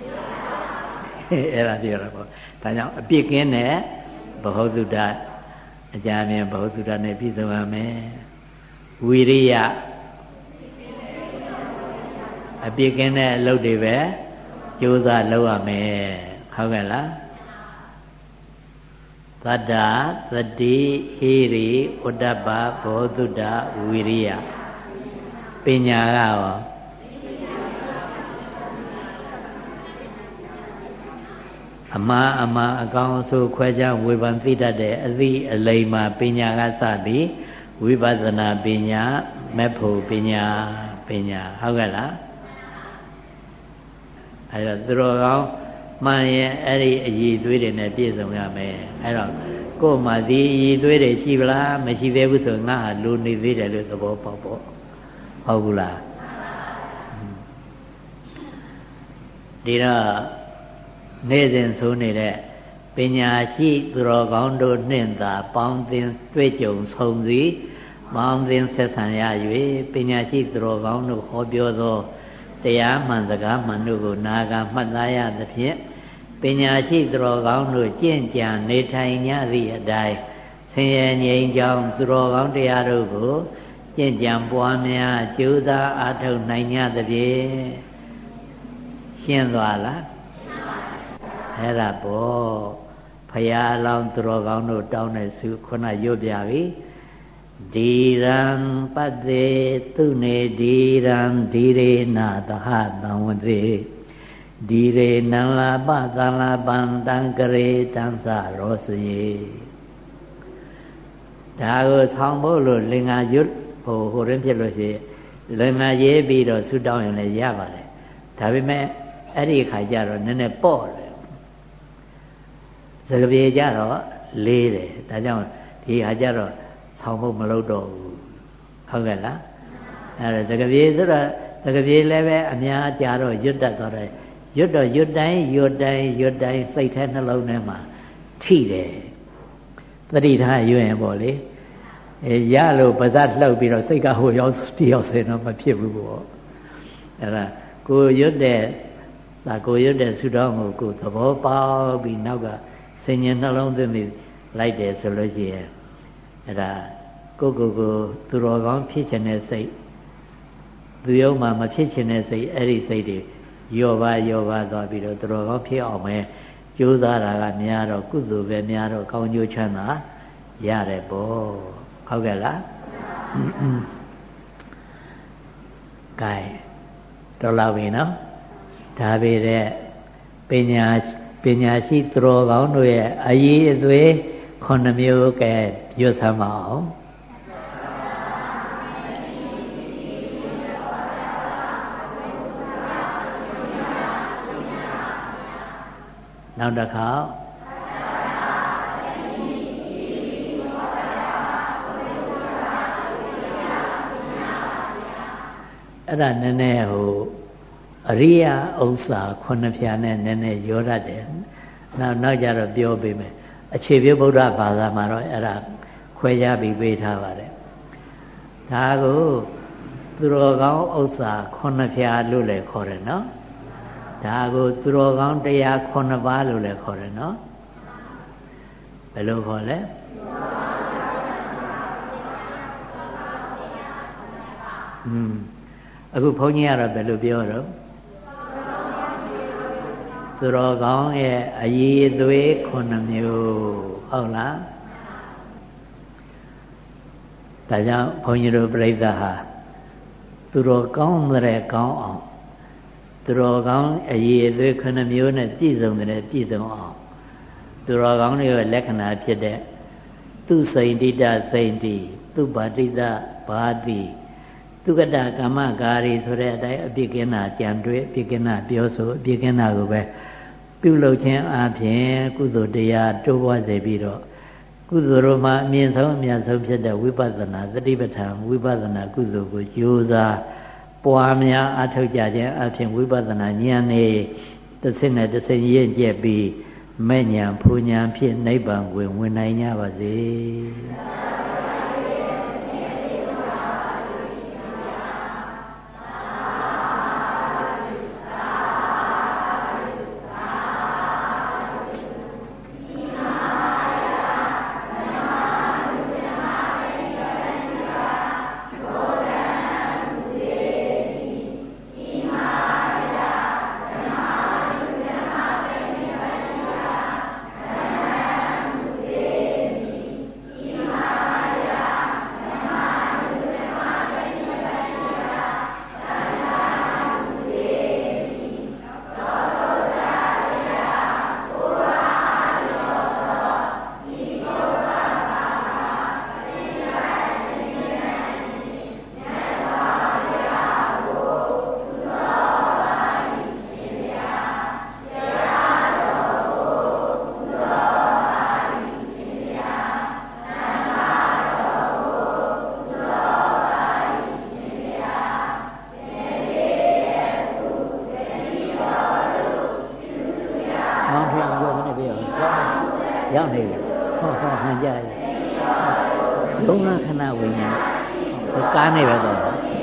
အဲ့ဒါပြောရပေါ့ဒါကြောင့်အပြစ်ကင်းတဲ့ဘဟုတုတ္တအကြအမြင်ဘဟုတုတ္တနဲ့ပြည့်စုံရမယ်ဝီရိယအပြစ်ကင်းတဲ့အလုပ်တွေပဲကြိုးစားလုပ်ရမယ်ဟုတ်ကဲ့လားသတ္တသတိဟိရိဥဒ္ဒပဘောဓုတ္တဝီရိယပညာကရောအမှားအမှန်အကောင်းအဆိုးခွဲခြားဝေဖန်သိတတ်တဲ့အသည့်အလိမ္မာပညာကစပြီးဝိပဿနာပညာမေဖို့ပညာဟုတ်ကဲ့လားအဲ့တော့သူတော်ကောင်းမှန်ရင်အဲ့ဒီအည်သွေးတွေနဲ့ပြည့်စုံရမယ်အဲ့တော့ကိုယ်မှဒီအည်သွေးတွေရှိပလားမရှိသေးဘူးဆိုငါဟာလူနေသေးတယ်လို့သဘောပေါက်ပေါ့ဟုတ်ဘူးလားဒီတော့နေ့စဉ်ဆိုနေတဲ့ပညာရှိသူတော်ကောင်းတို့နှင့်သာပေါင်းသင်တွေ့ကြုံဆုံစည်းပေါင်းသင်ဆက်ဆံရ၍ပညာရှိသူတော်ကောင်းတို့ဟောပြောသောတရားမှန်စကားမှန်တို့ကိုနာဂမှတ်သားရသဖြင့်ပညာရှိသူတော်ကောင်းတို့ကျင့်ကြံနေထိုင်ကြသည့်အတိုင်းဆင်းရဲငြိမ်းချမ်းသူတော်ကောင်းတရားတို့ကိုကျင့်ကြံပွားများကြိုးစားအားထုတ်နိုင်ကြသဖြင့်ရှင်းသွားလားအဲ့ဒါပေါ့ဖရာအလောင်းသူတော်ကောင်းတို့တောင်းတဲ့ဆုခုနရွတ်ပြပြီဒီရံပတ္တေသူနေဒီရံဒီရေနာသဟတံဝတိဒီရေနံလာပသံလာပံတံကရေတံသရောစယေဒါကိုဆောင်းဖို့လို့လင်္ကာရွတ်ဟိုရင်းဖြစ်လို့ရှိရင်လင်္ကာရေးပြီးတော့ဆုတောင်းရင်လည်းရပါတယ်ဒါပေမဲ့အဲ့ဒီခါကျတော့နည်းနည်းပေါ့တယ်စကားပြေကြတော့လေးတယ်ဒါကြောင့်ဒီခါကျတော့ဆောင်းဖို့မလုပ်တော့ဘူးဟုတ်ကဲ့လားအဲ့ဒါစကားပြေဆိုတော့စကားပြေလည်းပဲအများကြာတော့ရွတ်တတ်သွားတယ်ရွတ်တော့ရွတ်တိုင်းစိတ်ထဲနှလုံးထဲမှာထိတယ်သတိထားရွရင်ပေါ့လေရလို့ပါးစပ်လှုပ်ပြီးတော့စိတ်ကဟိုရောက်ဒီရောက်ဆိုရင်တော့မဖြစ်ဘူးပေါ့အဲ့ဒါကိုရွတ်တဲ့ဆုတောင်းကိုသဘောပေါက်ပြီးနောက်ကစဉ္ညာနှလုံးသွင်းပြီးလိုက်တယ်ဆိုလို့ရှိရင်အဲ့ဒါကိုသူတော်ကောင်းဖြစ်ခြင်းတဲ့စိတ်သူယုံမှာမဖြစ်ခြင်းတဲ့စိတ်အဲ့ဒီစိတ်တွေယောပါသွားပြီးတော့သူတော်ကောင်းဖြစ်အောင်ပဲကြိုးစားတာကများတော့ကုသိုလ်ပဲများတော့ကောင်းကျိုးချမ်းသာရတယ်ပေါ့ဟုတ်ကဲ့လားကဲတော်လာပြီနော်ဒါပေတဲ့ပညာရှိသူတော်ကောင်းတို့ရဲ့အရေးအသွေး9မျိုးကဲရွတ်ဆမ်းပါအောင်နောက်တစ်ခါအဲ့ဒါနည်းနည်းဟိုအရိယဥစ္စာ9ဖြာနဲ့နည်းနည်းရောတတ်တယ်နောက်ကြတော့ပြောပေးမယ်အခြေပြုဗုဒ္ဓဘာသာမှာတော့အဲ့ဒါခွဲခြားပြီးပေးထားပါတယ်ဒါကိုသူတော်ကောင်းဥစ္စာ9ဖြာလို့လည်းခေါ်တယ်နော်ဒါကိုသူတော်ကောင်းတရား9ပါးလို့လည်းခေါ်တယ်နော်ဘယ်လိုခေါ်လဲအခုဘုန်းကြီးကတော့ဘယ်လိုပြောတော့သူတော်ကောင်းရဲ့အည်အသွေး9မျိုးဟုတ်လားဒါကြောင့်ဘုန်းကြီးတို့ပြိဿဟာသူတော်ကောင်းတဲ့ကောင်းအောင်သူတော်ကောင်းအရေးအသွေးခုနှစ်မျိုးနဲ့ပြည့်စုံတယ်ပြည့်စုံအောင်သူတော်ကောင်းတွေရဲ့လက္ခဏာဖြစ်တဲ့သူစိန်တိတစိန်တိသူပါတိတဘာတိသူကတကမ္မကာရီဆိုတဲ့အတိုင်းအပြစ်ကင်းတာကြံတွေ့အပြစ်ကင်းတာပြောဆိုအပြစ်ကင်းတာကိုပဲပြုလုပ်ခြင်းအပြင်ကုသိုလ်တရားတိုးပွားစေပြီးတော့ကုသိုလ်တို့မှာအမြင့်ဆုံးအမြတ်ဆုံးဖြစ်တဲ့ဝိပဿနာသတိပဋ္ဌာန်ဝိပဿနာကုသိုလ်ကိုကြိုးစားပွားများအထောက်ကြခြင်းအပြင်ဝိပဿနာဉာဏ်နဲ့တစ်ဆင့်နဲ့တစ်ဆင့်ရင့်ကျက်ပြီးမဲ့ဉာဏ်ဖူဉာဏ်ဖြင့်နိဗ္ဗာန်ကိုဝင်နိုင်ကြပါစေရောက်နေပြီဟောဟန်ကြရသုံးလခဏဝိညာဉ်ကားနေပဲတော့